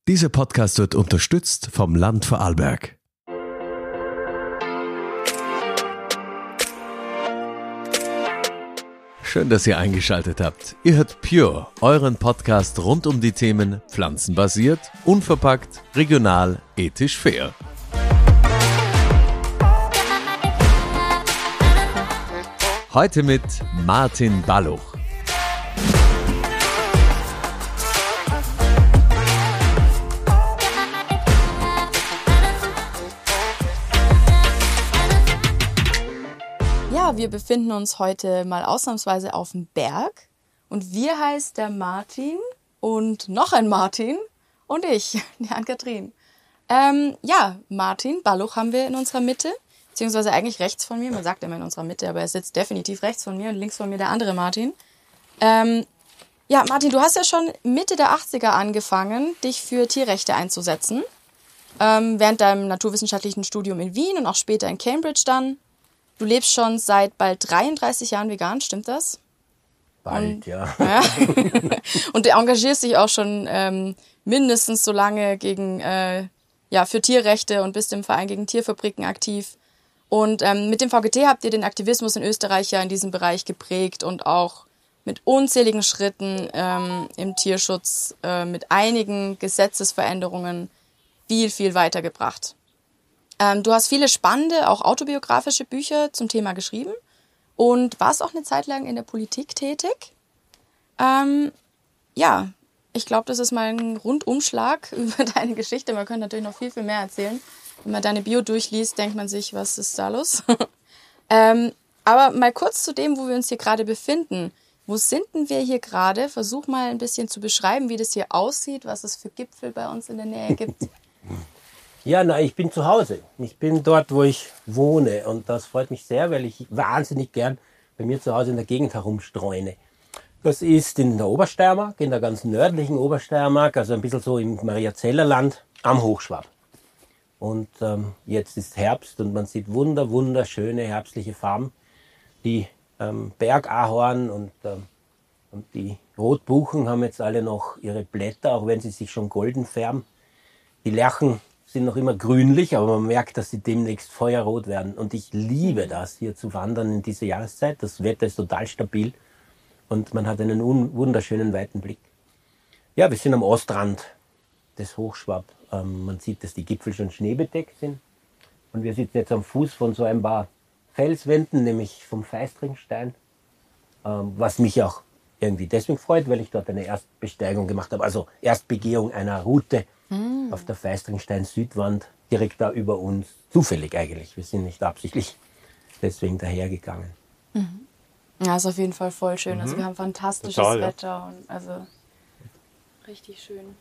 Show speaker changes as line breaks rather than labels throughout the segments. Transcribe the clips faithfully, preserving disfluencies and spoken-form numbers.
Dieser Podcast wird unterstützt vom Land Vorarlberg. Schön, dass ihr eingeschaltet habt. Ihr hört Pure, euren Podcast rund um die Themen pflanzenbasiert, unverpackt, regional, ethisch fair. Heute mit Martin Balluch.
Ja, wir befinden uns heute mal ausnahmsweise auf dem Berg und wir heißt der Martin und noch ein Martin und ich, die Ann-Kathrin. Ähm, ja, Martin Balluch haben wir in unserer Mitte, beziehungsweise eigentlich rechts von mir, man sagt immer in unserer Mitte, aber er sitzt definitiv rechts von mir und links von mir der andere Martin. Ähm, ja, Martin, du hast ja schon Mitte der achtziger angefangen, dich für Tierrechte einzusetzen, ähm, während deinem naturwissenschaftlichen Studium in Wien und auch später in Cambridge dann. Du lebst schon seit bald dreiunddreißig Jahren vegan, stimmt das?
Bald,
und,
ja.
ja. Und du engagierst dich auch schon ähm, mindestens so lange gegen, äh, ja, für Tierrechte und bist im Verein gegen Tierfabriken aktiv. Und ähm, mit dem V G T habt ihr den Aktivismus in Österreich ja in diesem Bereich geprägt und auch mit unzähligen Schritten ähm, im Tierschutz, äh, mit einigen Gesetzesveränderungen viel, viel weitergebracht. Ähm, du hast viele spannende, auch autobiografische Bücher zum Thema geschrieben und warst auch eine Zeit lang in der Politik tätig. Ähm, ja, ich glaube, das ist mal ein Rundumschlag über deine Geschichte. Man könnte natürlich noch viel, viel mehr erzählen. Wenn man deine Bio durchliest, denkt man sich, was ist da los? ähm, aber mal kurz zu dem, wo wir uns hier gerade befinden. Wo sind denn wir hier gerade? Versuch mal ein bisschen zu beschreiben, wie das hier aussieht, was es für Gipfel bei uns in der Nähe gibt.
Ja, na, ich bin zu Hause. Ich bin dort, wo ich wohne. Und das freut mich sehr, weil ich wahnsinnig gern bei mir zu Hause in der Gegend herumstreune. Das ist in der Obersteiermark, in der ganz nördlichen Obersteiermark, also ein bisschen so im Mariazellerland am Hochschwab. Und ähm, jetzt ist Herbst und man sieht wunder, wunderschöne herbstliche Farben. Die ähm, Bergahorn und, ähm, und die Rotbuchen haben jetzt alle noch ihre Blätter, auch wenn sie sich schon golden färben. Die Lerchen sind noch immer grünlich, aber man merkt, dass sie demnächst feuerrot werden. Und ich liebe das, hier zu wandern in dieser Jahreszeit. Das Wetter ist total stabil und man hat einen wunderschönen weiten Blick. Ja, wir sind am Ostrand des Hochschwab. Ähm, man sieht, dass die Gipfel schon schneebedeckt sind. Und wir sitzen jetzt am Fuß von so ein paar Felswänden, nämlich vom Feistringstein, ähm, was mich auch irgendwie deswegen freut, weil ich dort eine Erstbesteigung gemacht habe, also Erstbegehung einer Route mm. auf der Feistringstein-Südwand, direkt da über uns. Zufällig eigentlich, wir sind nicht absichtlich deswegen dahergegangen.
Mhm. Ja, ist auf jeden Fall voll schön. Mhm. Also wir haben fantastisches Total, Wetter ja. und also richtig schön.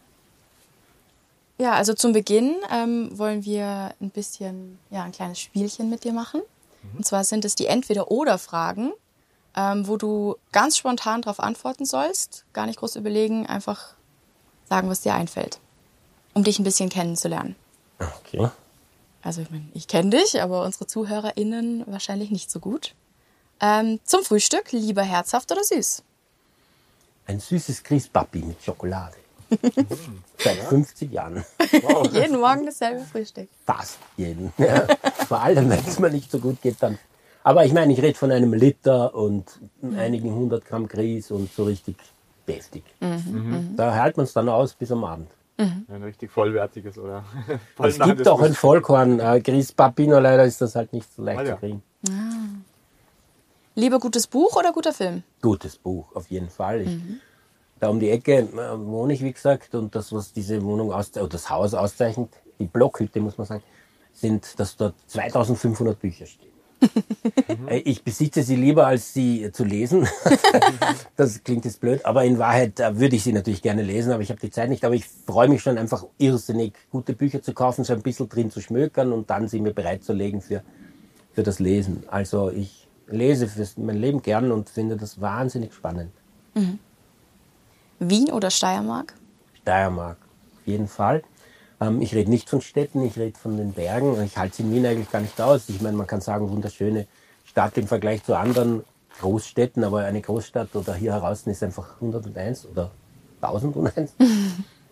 Ja, also zum Beginn ähm, wollen wir ein bisschen, ja, ein kleines Spielchen mit dir machen. Mhm. Und zwar sind es die Entweder-Oder-Fragen, ähm, wo du ganz spontan darauf antworten sollst. Gar nicht groß überlegen, einfach sagen, was dir einfällt, um dich ein bisschen kennenzulernen.
Okay.
Also ich meine, ich kenne dich, aber unsere ZuhörerInnen wahrscheinlich nicht so gut. Ähm, zum Frühstück, lieber herzhaft oder süß?
Ein süßes Grießpapi mit Schokolade. Seit fünfzig Jahren.
Wow. Jeden Morgen dasselbe Frühstück.
Fast jeden. Ja. Vor allem, wenn es mir nicht so gut geht, dann. Aber ich meine, ich rede von einem Liter und mhm. einigen hundert Gramm Grieß und so richtig deftig. Mhm. Mhm. Da hält man es dann aus bis am Abend.
Mhm. Ein richtig vollwertiges oder
Es gibt auch ein Vollkorn äh, Grießpapi, nur leider ist das halt nicht so leicht ah, ja. zu kriegen.
Ah. Lieber gutes Buch oder guter Film?
Gutes Buch, auf jeden Fall. Ich, mhm. Da um die Ecke äh, wohne ich, wie gesagt, und das, was diese Wohnung auszeichnet, oder das Haus auszeichnet, die Blockhütte, muss man sagen, sind, dass dort zweitausendfünfhundert Bücher stehen. mhm. Ich besitze sie lieber, als sie zu lesen. Das klingt jetzt blöd, aber in Wahrheit äh, würde ich sie natürlich gerne lesen, aber ich habe die Zeit nicht. Aber ich freue mich schon einfach irrsinnig, gute Bücher zu kaufen, so ein bisschen drin zu schmökern und dann sie mir bereitzulegen für, für das Lesen. Also ich lese für mein Leben gern und finde das wahnsinnig spannend.
Mhm. Wien oder Steiermark?
Steiermark, auf jeden Fall. Ähm, ich rede nicht von Städten, ich rede von den Bergen. Ich halte es in Wien eigentlich gar nicht aus. Ich meine, man kann sagen, wunderschöne Stadt im Vergleich zu anderen Großstädten, aber eine Großstadt oder hier heraus ist einfach hunderteins oder tausendeins.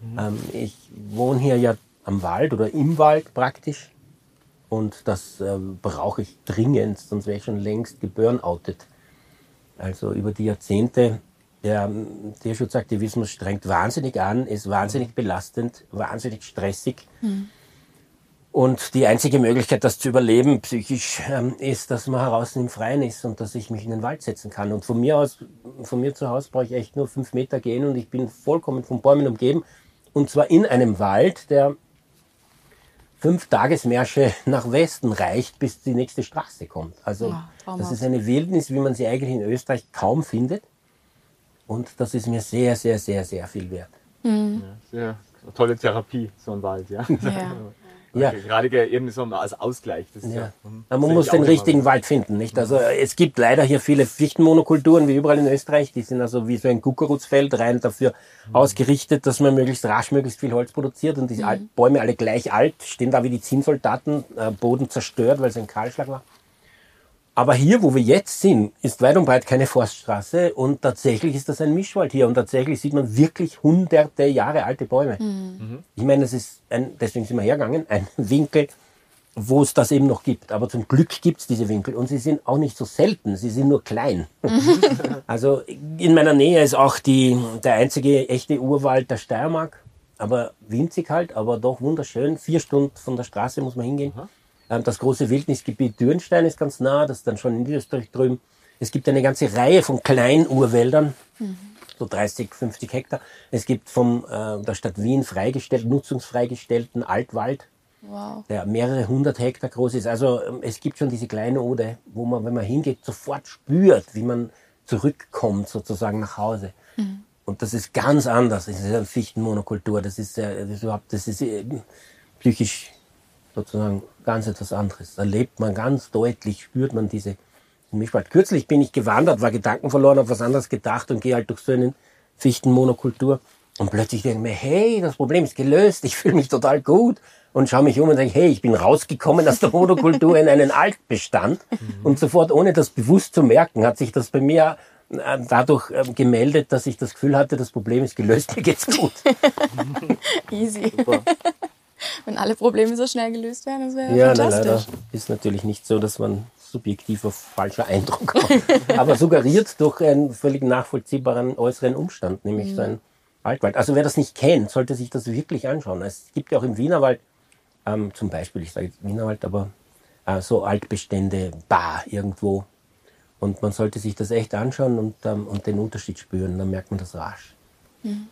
Mhm. Ähm, ich wohne hier ja am Wald oder im Wald praktisch. Und das äh, brauche ich dringend, sonst wäre ich schon längst geburnoutet. Also über die Jahrzehnte, der Tierschutzaktivismus strengt wahnsinnig an, ist wahnsinnig belastend, wahnsinnig stressig. Mhm. Und die einzige Möglichkeit, das zu überleben, psychisch, ähm, ist, dass man heraus im Freien ist und dass ich mich in den Wald setzen kann. Und von mir aus, von mir zu Hause brauche ich echt nur fünf Meter gehen und ich bin vollkommen von Bäumen umgeben. Und zwar in einem Wald, der fünf Tagesmärsche nach Westen reicht, bis die nächste Straße kommt. Also ja, das ist eine Wildnis, wie man sie eigentlich in Österreich kaum findet. Und das ist mir sehr, sehr, sehr, sehr viel wert.
Mhm. Ja, sehr tolle Therapie, so ein Wald, ja.
Ja.
Ja.
Gerade eben so als Ausgleich. Das ist
ja.
Ja,
man muss den richtigen so. Wald finden, nicht? Also es gibt leider hier viele Fichtenmonokulturen, wie überall in Österreich. Die sind also wie so ein Kuckurutsfeld rein dafür mhm. ausgerichtet, dass man möglichst rasch möglichst viel Holz produziert. Und die mhm. Bäume alle gleich alt, stehen da wie die Zinnsoldaten, äh, Boden zerstört, weil es ein Kahlschlag war. Aber hier, wo wir jetzt sind, ist weit und breit keine Forststraße und tatsächlich ist das ein Mischwald hier und tatsächlich sieht man wirklich hunderte Jahre alte Bäume. Mhm. Ich meine, das ist ein, deswegen sind wir hergegangen, ein Winkel, wo es das eben noch gibt. Aber zum Glück gibt es diese Winkel und sie sind auch nicht so selten, sie sind nur klein. Mhm. Also in meiner Nähe ist auch die, der einzige echte Urwald der Steiermark, aber winzig halt, aber doch wunderschön. Vier Stunden von der Straße muss man hingehen. Mhm. Das große Wildnisgebiet Dürnstein ist ganz nah, das ist dann schon in Niederösterreich drüben. Es gibt eine ganze Reihe von kleinen Urwäldern, mhm. so dreißig, fünfzig Hektar. Es gibt vom äh, der Stadt Wien freigestellt, nutzungsfreigestellten Altwald, wow. der mehrere hundert Hektar groß ist. Also es gibt schon diese kleine Ode, wo man, wenn man hingeht, sofort spürt, wie man zurückkommt sozusagen nach Hause. Mhm. Und das ist ganz anders. Das ist eine Fichtenmonokultur. Das ist, äh, das ist überhaupt, das ist äh, psychisch sozusagen ganz etwas anderes. Da lebt man ganz deutlich, spürt man diese Mischwald. Kürzlich bin ich gewandert, war Gedanken verloren, habe was anderes gedacht und gehe halt durch so eine Fichtenmonokultur und plötzlich denke ich mir, hey, das Problem ist gelöst, ich fühle mich total gut und schaue mich um und denke, hey, ich bin rausgekommen aus der Monokultur in einen Altbestand mhm. und sofort, ohne das bewusst zu merken, hat sich das bei mir dadurch ähm, gemeldet, dass ich das Gefühl hatte, das Problem ist gelöst, mir geht's gut.
Easy. Super. Wenn alle Probleme so schnell gelöst werden, das wäre
ja,
fantastisch.
Ja, leider ist natürlich nicht so, dass man subjektiver falscher Eindruck hat, aber suggeriert durch einen völlig nachvollziehbaren äußeren Umstand, nämlich mhm. so ein Waldwald. Also wer das nicht kennt, sollte sich das wirklich anschauen. Es gibt ja auch im Wienerwald, ähm, zum Beispiel, ich sage jetzt Wienerwald, aber äh, so Altbestände, bar irgendwo. Und man sollte sich das echt anschauen und, ähm, und den Unterschied spüren, dann merkt man das rasch.
Mhm.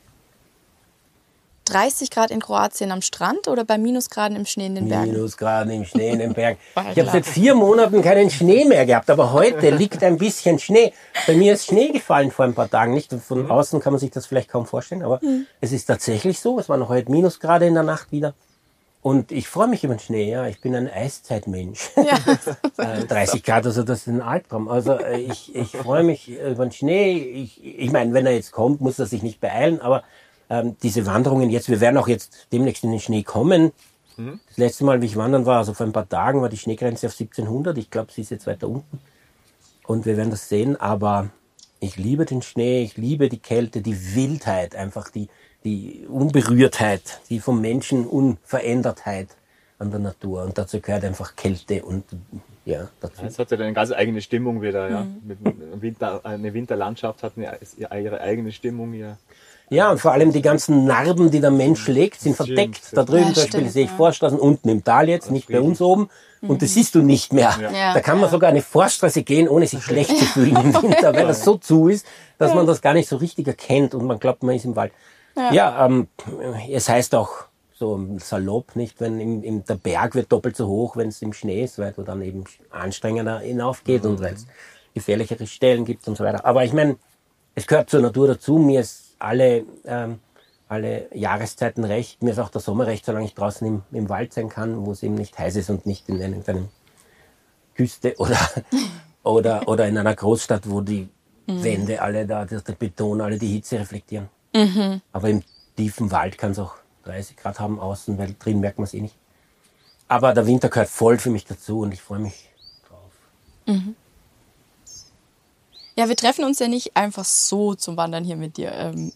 dreißig Grad in Kroatien am Strand oder bei Minusgraden im Schnee in den Bergen?
Minusgraden im Schnee in den Bergen. Ich habe seit vier Monaten keinen Schnee mehr gehabt, aber heute liegt ein bisschen Schnee. Bei mir ist Schnee gefallen vor ein paar Tagen. Nicht von außen kann man sich das vielleicht kaum vorstellen, aber mhm. es ist tatsächlich so. Es waren heute Minusgrade in der Nacht wieder. Und ich freue mich über den Schnee, ja. Ich bin ein Eiszeitmensch. Ja. dreißig Grad, also das ist ein Albtraum. Also ich, ich freue mich über den Schnee. Ich, ich meine, wenn er jetzt kommt, muss er sich nicht beeilen, aber ähm, diese Wanderungen jetzt, wir werden auch jetzt demnächst in den Schnee kommen. Mhm. Das letzte Mal, wie ich wandern war, also vor ein paar Tagen, war die Schneegrenze auf siebzehnhundert. Ich glaube, sie ist jetzt weiter unten. Und wir werden das sehen, aber ich liebe den Schnee, ich liebe die Kälte, die Wildheit, einfach die die Unberührtheit, die vom Menschen Unverändertheit an der Natur. Und dazu gehört einfach Kälte und ja, dazu.
Es hat ja eine ganz eigene Stimmung wieder, ja. Mhm. Mit Winter, eine Winterlandschaft hat eine, ihre eigene Stimmung, ja.
Ja, und vor allem die ganzen Narben, die der Mensch legt, sind verdeckt. Da drüben ja, zum Beispiel sehe ich Forststraßen, unten im Tal jetzt, das nicht bei uns oben. Und mhm. das siehst du nicht mehr. Ja. Da kann man sogar eine Forststraße gehen, ohne sich schlecht zu fühlen im Winter, weil das so zu ist, dass man das gar nicht so richtig erkennt und man glaubt, man ist im Wald. Ja, ja ähm, es heißt auch so salopp, nicht, wenn im, im, der Berg wird doppelt so hoch, wenn es im Schnee ist, weil du dann eben anstrengender hinaufgeht mhm. und weil es gefährlichere Stellen gibt und so weiter. Aber ich meine, es gehört zur Natur dazu. Mir ist alle, ähm, alle Jahreszeiten recht. Mir ist auch der Sommer recht, solange ich draußen im, im Wald sein kann, wo es eben nicht heiß ist und nicht in einer Küste oder, oder, oder in einer Großstadt, wo die mhm. Wände alle da, der Beton, alle die Hitze reflektieren. Mhm. Aber im tiefen Wald kann es auch dreißig Grad haben außen, weil drin merkt man es eh nicht. Aber der Winter gehört voll für mich dazu und ich freue mich drauf.
Mhm. Ja, wir treffen uns ja nicht einfach so zum Wandern hier mit dir. Ähm,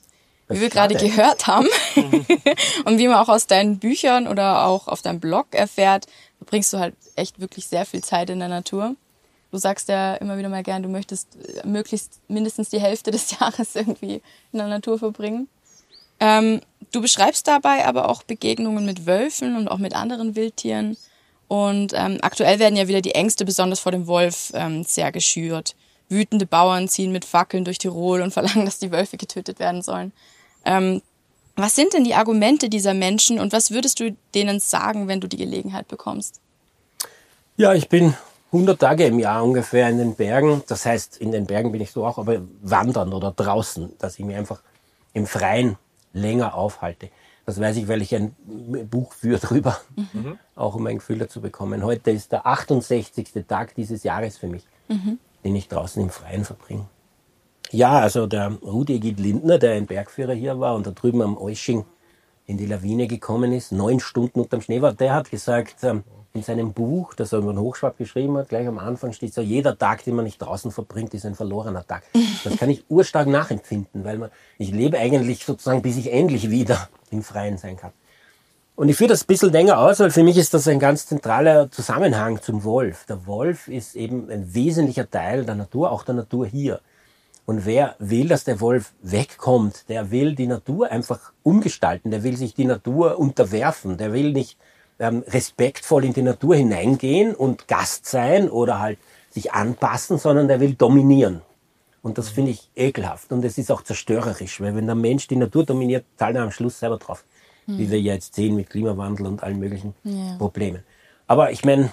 wie wir gerade gehört haben und wie man auch aus deinen Büchern oder auch auf deinem Blog erfährt, verbringst du halt echt wirklich sehr viel Zeit in der Natur. Du sagst ja immer wieder mal gern, du möchtest möglichst mindestens die Hälfte des Jahres irgendwie in der Natur verbringen. Ähm, du beschreibst dabei aber auch Begegnungen mit Wölfen und auch mit anderen Wildtieren. Und ähm, aktuell werden ja wieder die Ängste besonders vor dem Wolf ähm, sehr geschürt. Wütende Bauern ziehen mit Fackeln durch Tirol und verlangen, dass die Wölfe getötet werden sollen. Ähm, was sind denn die Argumente dieser Menschen und was würdest du denen sagen, wenn du die Gelegenheit bekommst?
Ja, ich bin hundert Tage im Jahr ungefähr in den Bergen. Das heißt, in den Bergen bin ich so auch, aber wandern oder draußen, dass ich mich einfach im Freien länger aufhalte. Das weiß ich, weil ich ein Buch führe drüber, mhm. auch um ein Gefühl dazu bekommen. Heute ist der achtundsechzigste Tag dieses Jahres für mich, mhm. den ich draußen im Freien verbringe. Ja, also der Rudi Egid Lindner, der ein Bergführer hier war und da drüben am Eusching in die Lawine gekommen ist, neun Stunden unterm Schnee war, der hat gesagt, in seinem Buch, das er über den Hochschwab geschrieben hat, gleich am Anfang steht so, jeder Tag, den man nicht draußen verbringt, ist ein verlorener Tag. Das kann ich urstark nachempfinden, weil man, ich lebe eigentlich sozusagen, bis ich endlich wieder im Freien sein kann. Und ich führe das ein bisschen länger aus, weil für mich ist das ein ganz zentraler Zusammenhang zum Wolf. Der Wolf ist eben ein wesentlicher Teil der Natur, auch der Natur hier. Und wer will, dass der Wolf wegkommt, der will die Natur einfach umgestalten, der will sich die Natur unterwerfen, der will nicht ähm, respektvoll in die Natur hineingehen und Gast sein oder halt sich anpassen, sondern der will dominieren. Und das finde ich ekelhaft und es ist auch zerstörerisch, weil wenn der Mensch die Natur dominiert, zahlt er am Schluss selber drauf. Mhm. Wie wir jetzt sehen mit Klimawandel und allen möglichen ja. Problemen. Aber ich meine,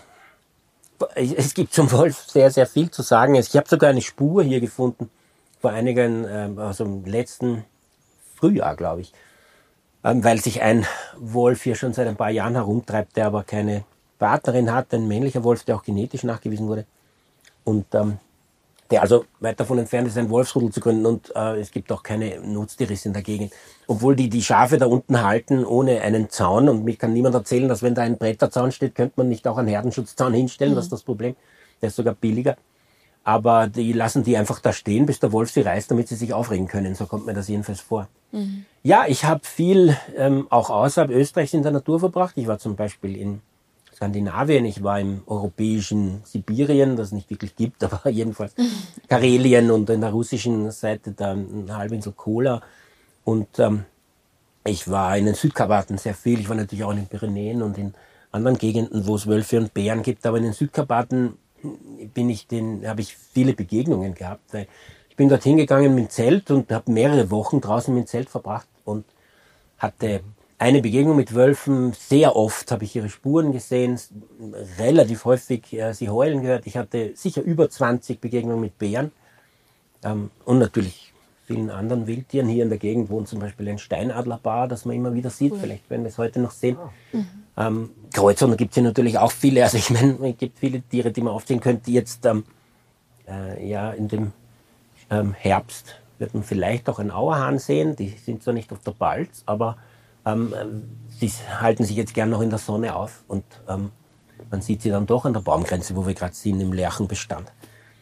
es gibt zum Wolf sehr, sehr viel zu sagen. Ich habe sogar eine Spur hier gefunden, vor einigen, also im letzten Frühjahr, glaube ich, weil sich ein Wolf hier schon seit ein paar Jahren herumtreibt, der aber keine Partnerin hat, ein männlicher Wolf, der auch genetisch nachgewiesen wurde und ähm, der also weit davon entfernt ist, ein Wolfsrudel zu gründen und äh, es gibt auch keine Nutztierrisse in der Gegend. Obwohl die die Schafe da unten halten ohne einen Zaun und mir kann niemand erzählen, dass wenn da ein Bretterzaun steht, könnte man nicht auch einen Herdenschutzzaun hinstellen, mhm. das ist das Problem. Der ist sogar billiger. Aber die lassen die einfach da stehen, bis der Wolf sie reißt, damit sie sich aufregen können. So kommt mir das jedenfalls vor. Mhm. Ja, ich habe viel ähm, auch außerhalb Österreichs in der Natur verbracht. Ich war zum Beispiel in Skandinavien, ich war im europäischen Sibirien, das es nicht wirklich gibt, aber jedenfalls mhm. Karelien und in der russischen Seite der Halbinsel Kola. Und ähm, ich war in den Südkarpaten sehr viel. Ich war natürlich auch in den Pyrenäen und in anderen Gegenden, wo es Wölfe und Bären gibt. Aber in den Südkarpaten bin ich den, habe ich viele Begegnungen gehabt, weil ich bin dorthin gegangen mit dem Zelt und habe mehrere Wochen draußen mit dem Zelt verbracht und hatte eine Begegnung mit Wölfen. Sehr oft habe ich ihre Spuren gesehen, relativ häufig äh, sie heulen gehört. Ich hatte sicher über zwanzig Begegnungen mit Bären ähm, und natürlich vielen anderen Wildtieren. Hier in der Gegend wohnt zum Beispiel ein Steinadlerpaar, das man immer wieder sieht. Vielleicht werden wir es heute noch sehen. Mhm. Ähm, Kreuzhunder gibt es hier natürlich auch viele. Also ich meine, es gibt viele Tiere, die man aufziehen könnte. Jetzt ähm, äh, ja in dem ähm, Herbst wird man vielleicht auch einen Auerhahn sehen. Die sind zwar nicht auf der Balz, aber ähm, sie halten sich jetzt gern noch in der Sonne auf. Und ähm, man sieht sie dann doch an der Baumgrenze, wo wir gerade sind, im Lärchenbestand.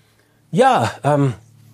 Ja, ähm,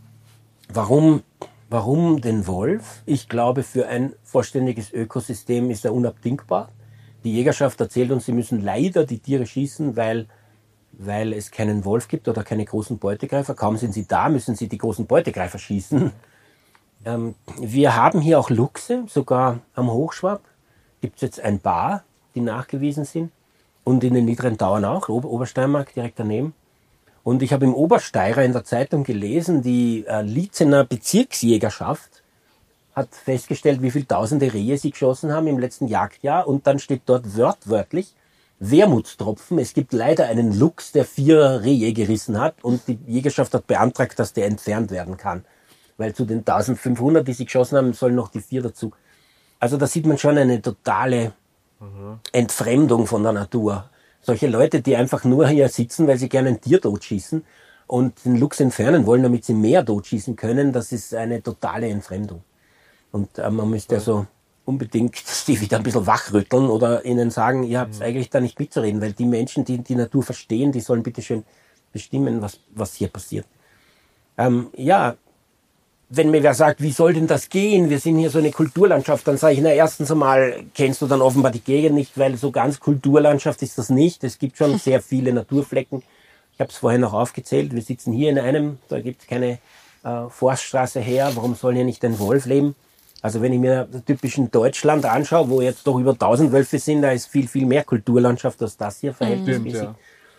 warum, warum den Wolf? Ich glaube, für ein vollständiges Ökosystem ist er unabdingbar. Die Jägerschaft erzählt uns, sie müssen leider die Tiere schießen, weil, weil es keinen Wolf gibt oder keine großen Beutegreifer. Kaum sind sie da, müssen sie die großen Beutegreifer schießen. Ähm, wir haben hier auch Luchse, sogar am Hochschwab gibt es jetzt ein paar, die nachgewiesen sind. Und in den niederen Tauern auch, Ober- Obersteiermark direkt daneben. Und ich habe im Obersteirer in der Zeitung gelesen, die äh, Lietzener Bezirksjägerschaft hat festgestellt, wie viele tausende Rehe sie geschossen haben im letzten Jagdjahr. Und dann steht dort wörtwörtlich, Wermutstropfen. Es gibt leider einen Luchs, der vier Rehe gerissen hat. Und die Jägerschaft hat beantragt, dass der entfernt werden kann. Weil zu den eintausendfünfhundert, die sie geschossen haben, sollen noch die vier dazu. Also da sieht man schon eine totale mhm. Entfremdung von der Natur. Solche Leute, die einfach nur hier sitzen, weil sie gerne ein Tier totschießen und den Luchs entfernen wollen, damit sie mehr totschießen können, das ist eine totale Entfremdung. Und äh, man müsste also unbedingt die wieder ein bisschen wachrütteln oder ihnen sagen, ihr habt mhm. eigentlich da nicht mitzureden, weil die Menschen, die die Natur verstehen, die sollen bitteschön bestimmen, was, was hier passiert. Ähm, ja, wenn mir wer sagt, wie soll denn das gehen? Wir sind hier so eine Kulturlandschaft, dann sage ich, na erstens einmal kennst du dann offenbar die Gegend nicht, weil so ganz Kulturlandschaft ist das nicht. Es gibt schon sehr viele Naturflecken. Ich habe es vorhin noch aufgezählt. Wir sitzen hier in einem, da gibt es keine äh, Forststraße her. Warum soll hier nicht ein Wolf leben? Also wenn ich mir das typischen Deutschland anschaue, wo jetzt doch über tausend Wölfe sind, da ist viel, viel mehr Kulturlandschaft als das hier verhältnismäßig.
Stimmt, ja.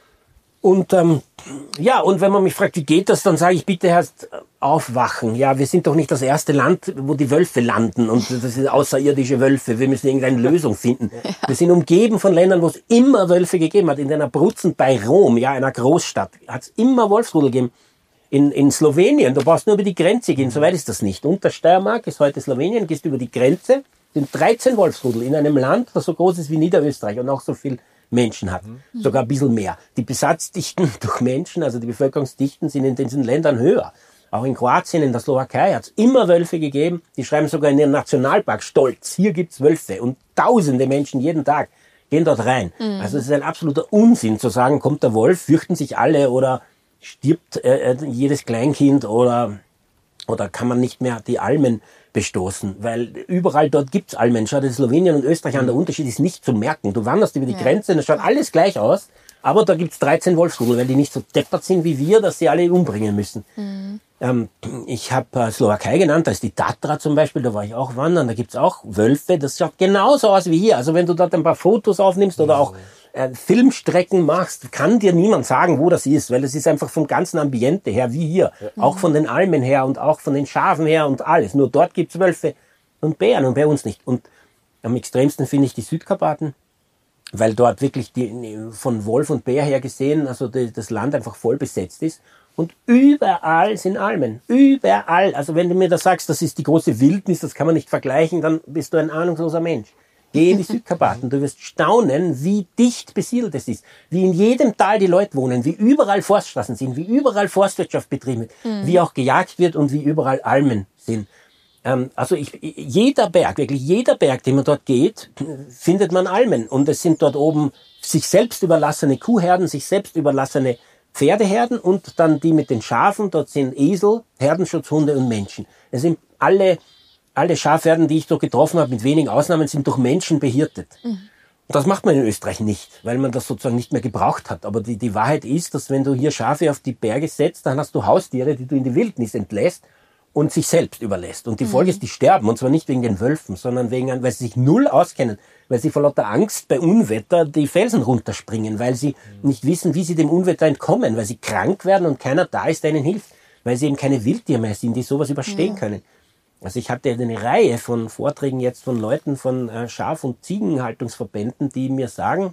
Und ähm, ja, und wenn man mich fragt, wie geht das, dann sage ich, bitte erst aufwachen. Ja, wir sind doch nicht das erste Land, wo die Wölfe landen und das sind außerirdische Wölfe. Wir müssen irgendeine Lösung finden. Ja. Wir sind umgeben von Ländern, wo es immer Wölfe gegeben hat. In einer Abruzzen bei Rom, ja, einer Großstadt, hat es immer Wolfsrudel gegeben. In, in Slowenien, du brauchst nur über die Grenze gehen, soweit ist das nicht. Unter Steiermark ist heute Slowenien, gehst über die Grenze, sind dreizehn Wolfsrudel in einem Land, das so groß ist wie Niederösterreich und auch so viel Menschen hat. Mhm. Sogar ein bisschen mehr. Die Besatzdichten durch Menschen, also die Bevölkerungsdichten, sind in diesen Ländern höher. Auch in Kroatien, in der Slowakei hat es immer Wölfe gegeben. Die schreiben sogar in ihren Nationalpark stolz, hier gibt's Wölfe. Und tausende Menschen jeden Tag gehen dort rein. Mhm. Also es ist ein absoluter Unsinn zu sagen, kommt der Wolf, fürchten sich alle oder stirbt äh, jedes Kleinkind oder, oder kann man nicht mehr die Almen bestoßen, weil überall dort gibt's Almen. Schau dir Slowenien und Österreich an, der Unterschied ist nicht zu merken. Du wanderst über die ja. Grenze, das schaut alles gleich aus, aber da gibt's dreizehn Wolfsrudel, weil die nicht so deppert sind wie wir, dass sie alle umbringen müssen. Mhm. Ähm, ich habe äh, Slowakei genannt, da ist die Tatra zum Beispiel, da war ich auch wandern, da gibt's auch Wölfe, das schaut genauso aus wie hier. Also wenn du dort ein paar Fotos aufnimmst oder auch äh, Filmstrecken machst, kann dir niemand sagen, wo das ist, weil es ist einfach vom ganzen Ambiente her wie hier. Ja. Auch von den Almen her und auch von den Schafen her und alles. Nur dort gibt's Wölfe und Bären und bei uns nicht. Und am extremsten finde ich die Südkarpaten, weil dort wirklich die, von Wolf und Bär her gesehen, also die, das Land einfach voll besetzt ist. Und überall sind Almen. Überall. Also wenn du mir da sagst, das ist die große Wildnis, das kann man nicht vergleichen, dann bist du ein ahnungsloser Mensch. Geh in die Südkarpaten, du wirst staunen, wie dicht besiedelt es ist. Wie in jedem Tal die Leute wohnen, wie überall Forststraßen sind, wie überall Forstwirtschaft betrieben wird, mhm. wie auch gejagt wird und wie überall Almen sind. Ähm, also ich, jeder Berg, wirklich jeder Berg, den man dort geht, findet man Almen. Und es sind dort oben sich selbst überlassene Kuhherden, sich selbst überlassene Pferdeherden und dann die mit den Schafen, dort sind Esel, Herdenschutzhunde und Menschen. Es sind alle, alle Schafherden, die ich dort getroffen habe, mit wenigen Ausnahmen, sind durch Menschen behirtet. Mhm. Und das macht man in Österreich nicht, weil man das sozusagen nicht mehr gebraucht hat. Aber die, die Wahrheit ist, dass wenn du hier Schafe auf die Berge setzt, dann hast du Haustiere, die du in die Wildnis entlässt und sich selbst überlässt. Und die Folge ist, die sterben. Und zwar nicht wegen den Wölfen, sondern wegen, weil sie sich null auskennen. Weil sie vor lauter Angst bei Unwetter die Felsen runterspringen. Weil sie mhm. nicht wissen, wie sie dem Unwetter entkommen. Weil sie krank werden und keiner da ist, der ihnen hilft. Weil sie eben keine Wildtiere mehr sind, die sowas überstehen ja. können. Also ich hatte eine Reihe von Vorträgen jetzt von Leuten von äh, Schaf- und Ziegenhaltungsverbänden, die mir sagen,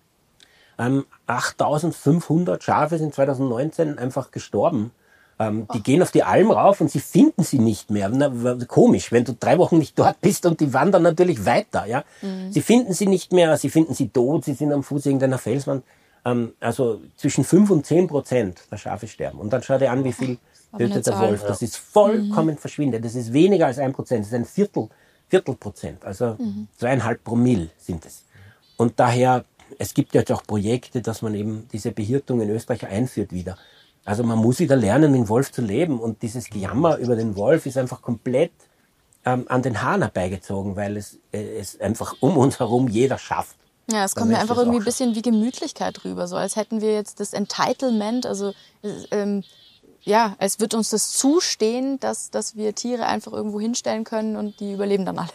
ähm, achttausendfünfhundert Schafe sind zweitausendneunzehn einfach gestorben. Ähm, die gehen auf die Alm rauf und sie finden sie nicht mehr. Na, komisch, wenn du drei Wochen nicht dort bist und die wandern natürlich weiter. Ja, mhm. Sie finden sie nicht mehr, sie finden sie tot, sie sind am Fuß irgendeiner Felswand. Ähm, also zwischen fünf und zehn Prozent der Schafe sterben. Und dann schau dir an, wie viel tötet der Wolf. Das ist vollkommen mhm. verschwindet. Das ist weniger als ein Prozent. Das ist ein Viertel, Viertel Prozent. Also mhm. zweieinhalb Promille sind es. Und daher, es gibt jetzt auch Projekte, dass man eben diese Behirtung in Österreich einführt wieder. Also man muss wieder lernen, mit dem Wolf zu leben. Und dieses Gejammer über den Wolf ist einfach komplett ähm, an den Haaren herbeigezogen, weil es, äh, es einfach um uns herum jeder schafft.
Ja, es kommt mir einfach irgendwie ein bisschen wie Gemütlichkeit rüber, so als hätten wir jetzt das Entitlement, also ähm, ja, als wird uns das zustehen, dass, dass wir Tiere einfach irgendwo hinstellen können und die überleben dann alle.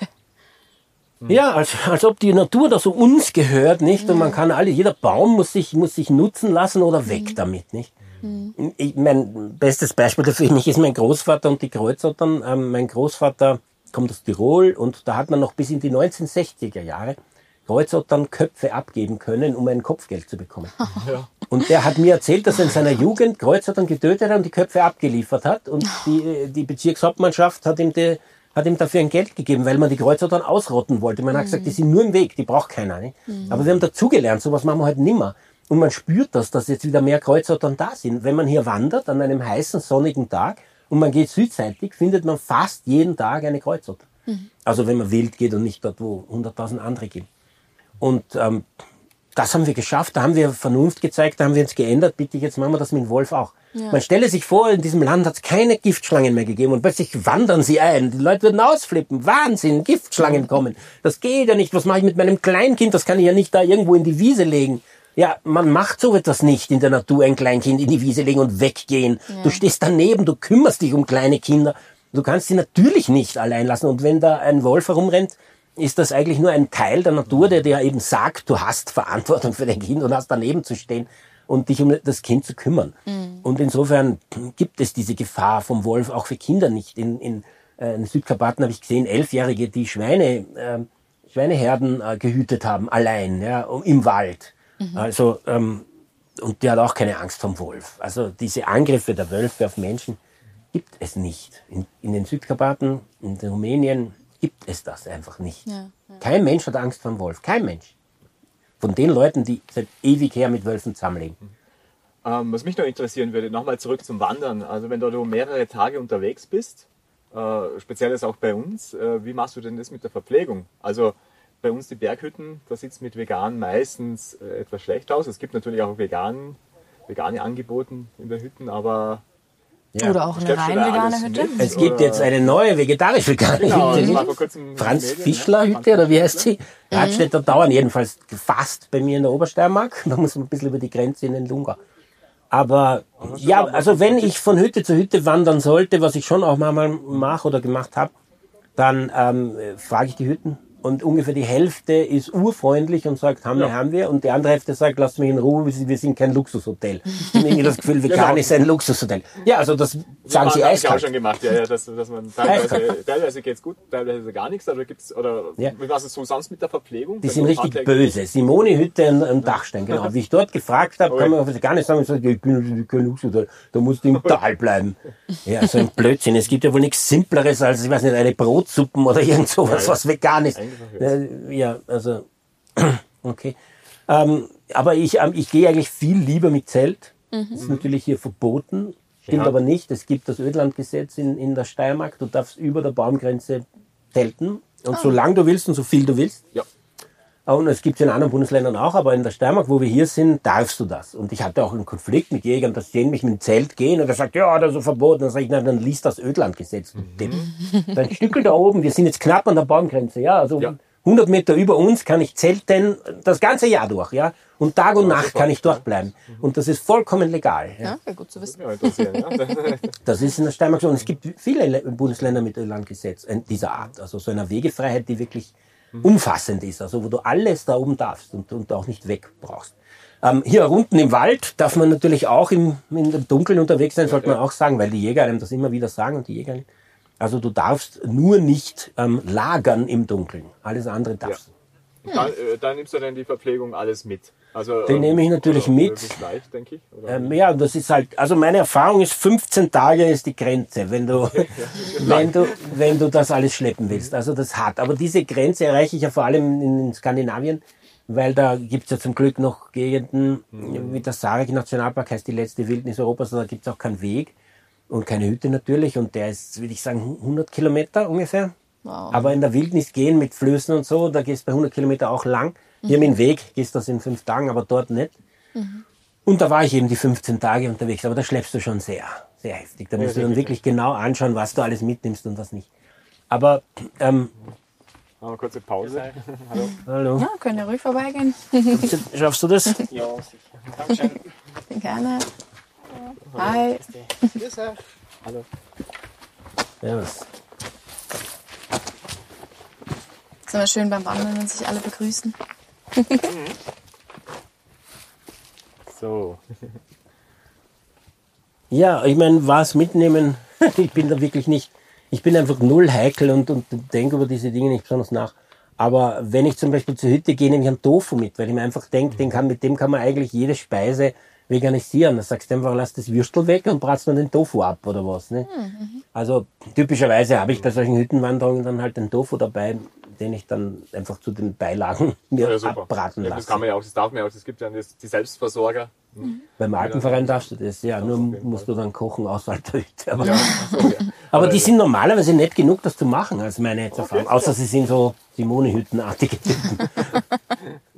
Ja, als, als ob die Natur da so uns gehört, nicht? Und man kann alle, jeder Baum muss sich, muss sich nutzen lassen oder weg mhm. damit, nicht? Mhm. Ich, mein bestes Beispiel dafür mich ist mein Großvater und die Kreuzottern. Ähm, mein Großvater kommt aus Tirol und da hat man noch bis in die neunzehnhundertsechziger Jahre Kreuzottern Köpfe abgeben können, um ein Kopfgeld zu bekommen. Ja. Und der hat mir erzählt, dass er in seiner Jugend Kreuzottern getötet hat und die Köpfe abgeliefert hat. Und die, die Bezirkshauptmannschaft hat ihm, die, hat ihm dafür ein Geld gegeben, weil man die Kreuzottern ausrotten wollte. Man mhm. hat gesagt, die sind nur im Weg, die braucht keiner. Nicht? Mhm. Aber wir haben dazugelernt, sowas machen wir heute nimmer. Und man spürt das, dass jetzt wieder mehr Kreuzottern da sind. Wenn man hier wandert an einem heißen, sonnigen Tag und man geht südseitig, findet man fast jeden Tag eine Kreuzotter. Mhm. Also wenn man wild geht und nicht dort, wo hunderttausend andere gibt. Und ähm, das haben wir geschafft, da haben wir Vernunft gezeigt, da haben wir uns geändert, bitte, jetzt machen wir das mit dem Wolf auch. Ja. Man stelle sich vor, in diesem Land hat es keine Giftschlangen mehr gegeben und plötzlich wandern sie ein. Die Leute würden ausflippen. Wahnsinn, Giftschlangen kommen. Das geht ja nicht. Was mache ich mit meinem Kleinkind? Das kann ich ja nicht da irgendwo in die Wiese legen. Ja, man macht so etwas nicht in der Natur, ein Kleinkind in die Wiese legen und weggehen. Ja. Du stehst daneben, du kümmerst dich um kleine Kinder. Du kannst sie natürlich nicht allein lassen. Und wenn da ein Wolf herumrennt, ist das eigentlich nur ein Teil der Natur, der dir eben sagt, du hast Verantwortung für dein Kind und hast daneben zu stehen und dich um das Kind zu kümmern. Mhm. Und insofern gibt es diese Gefahr vom Wolf auch für Kinder nicht. In, in, äh, in Südkarpaten habe ich gesehen, Elfjährige, die Schweine, äh, Schweineherden äh, gehütet haben, allein, ja, im Wald. Mhm. Also, ähm, und die hat auch keine Angst vom Wolf. Also diese Angriffe der Wölfe auf Menschen gibt es nicht. In, in den Südkarpaten, in Rumänien gibt es das einfach nicht. Ja, ja. Kein Mensch hat Angst vor dem Wolf. Kein Mensch. Von den Leuten, die seit ewig her mit Wölfen zusammenleben.
Ähm, was mich noch interessieren würde, nochmal zurück zum Wandern. Also wenn du mehrere Tage unterwegs bist, äh, speziell ist auch bei uns, äh, wie machst du denn das mit der Verpflegung? Also bei uns die Berghütten, da sieht es mit vegan meistens äh, etwas schlecht aus. Es gibt natürlich auch vegan, vegane Angebote in den Hütten, aber...
Ja. Oder auch eine rein vegane Hütte.
Mit, es gibt oder? jetzt eine neue vegetarisch-vegane
genau,
Hütte. Franz-Fischler-Hütte, oder wie heißt sie? Mhm. Radstädter dauern jedenfalls fast bei mir in der Obersteiermark. Da muss man ein bisschen über die Grenze in den Lunga. Aber ja, also wenn ich von Hütte zu Hütte wandern sollte, was ich schon auch mal mache oder gemacht habe, dann ähm, frage ich die Hütten. Und ungefähr die Hälfte ist urfreundlich und sagt, haben wir, ja. haben wir. Und die andere Hälfte sagt, lasst mich in Ruhe, wir sind kein Luxushotel. Ich habe irgendwie das Gefühl, vegan genau. ist ein Luxushotel. Ja, also das sagen ja, sie eiskalt. Das habe ich auch
schon gemacht, ja, ja, dass, dass man teilweise, teilweise geht's gut, teilweise gar nichts. Oder gibt's, oder ja. wie war es so sonst mit der Verpflegung?
Die sind richtig böse. Simone-Hütte am Dachstein, genau. Wie ich dort gefragt habe, kann man gar nicht sagen, ich, sage, ich bin kein Luxushotel, da musst du im Tal bleiben. Ja, so ein Blödsinn. Es gibt ja wohl nichts Simpleres als, ich weiß nicht, eine Brotsuppen oder irgend sowas, ja, was vegan ist. Ja, also, okay. Ähm, aber ich, ähm, ich gehe eigentlich viel lieber mit Zelt. Mhm. Das ist natürlich hier verboten, stimmt ja. aber nicht. Es gibt das Ödlandgesetz in, in der Steiermark. Du darfst über der Baumgrenze zelten. Und ah. solange du willst und so viel du willst. Ja. Und es gibt es in anderen Bundesländern auch, aber in der Steiermark, wo wir hier sind, darfst du das. Und ich hatte auch einen Konflikt mit Jägern, dass die mich mit dem Zelt gehen und er sagt, ja, das ist so verboten. Dann sage ich, na, dann liest das Ödlandgesetz. Mhm. Dein Stückel da oben, wir sind jetzt knapp an der Baumgrenze, ja, also ja. hundert Meter über uns kann ich zelten das ganze Jahr durch, ja. Und Tag und ja, Nacht kann ich dort bleiben. Und das ist vollkommen legal. Ja,
ja gut zu wissen.
Das ist in der Steiermark so. Und es gibt viele Bundesländer mit Landgesetz dieser Art. Also so einer Wegefreiheit, die wirklich umfassend ist. Also wo du alles da oben darfst und, und auch nicht weg brauchst. Ähm, hier unten im Wald darf man natürlich auch im, in dem Dunkeln unterwegs sein, sollte man auch sagen, weil die Jäger einem das immer wieder sagen und die Jäger. Also du darfst nur nicht ähm, lagern im Dunkeln. Alles andere darfst du.
Ja. Dann, äh, dann nimmst du dann die Verpflegung alles mit. Also,
Den ähm, nehme ich natürlich
oder,
mit.
Oder leicht, denke ich. Oder?
Ähm, ja, das ist halt, also meine Erfahrung ist, fünfzehn Tage ist die Grenze, wenn du, ja, wenn du, wenn du das alles schleppen willst. Also das hat. Aber diese Grenze erreiche ich ja vor allem in, in Skandinavien, weil da gibt's ja zum Glück noch Gegenden, mhm. wie der Sarek-Nationalpark heißt die letzte Wildnis Europas, da gibt's auch keinen Weg. Und keine Hütte natürlich. Und der ist, würde ich sagen, hundert Kilometer ungefähr. Wow. Aber in der Wildnis gehen mit Flößen und so, da gehst du bei hundert Kilometer auch lang. Hier mhm. mit dem Weg gehst du das in fünf Tagen, aber dort nicht. Mhm. Und da war ich eben die fünfzehn Tage unterwegs. Aber da schleppst du schon sehr, sehr heftig. Da musst ja, du dann wirklich genau anschauen, was du alles mitnimmst und was nicht. Aber, ähm...
Machen wir kurze Pause. Hallo.
Hallo.
Ja, können ja ruhig vorbeigehen.
Schaffst du das?
Ja, sicher. Dankeschön.
Gerne. Hi.
Hallo.
Servus.
Ist immer schön beim Wandern, wenn sich alle begrüßen.
So.
Ja, ich meine, was mitnehmen, ich bin da wirklich nicht, ich bin einfach null heikel und, und denke über diese Dinge nicht besonders nach. Aber wenn ich zum Beispiel zur Hütte gehe, nehme ich einen Tofu mit, weil ich mir einfach denke, den kann, mit dem kann man eigentlich jede Speise veganisieren. Da sagst du einfach, lass das Würstel weg und bratst dann den Tofu ab oder was. Ne? Mhm. Also typischerweise habe ich bei solchen Hüttenwanderungen dann halt den Tofu dabei, den ich dann einfach zu den Beilagen mir ja, abbraten lasse.
Ja, das kann man ja auch, das darf man ja auch. Es gibt ja die Selbstversorger.
Mhm. Beim Alpenverein darfst du das, ja. Nur musst du dann kochen außerhalb der Hütte. Aber,
ja, so, ja.
aber die sind normalerweise nicht genug, das zu machen, als meine Erfahrung. Okay, Außer ja. sie sind so Simone-Hüttenartige Hütten.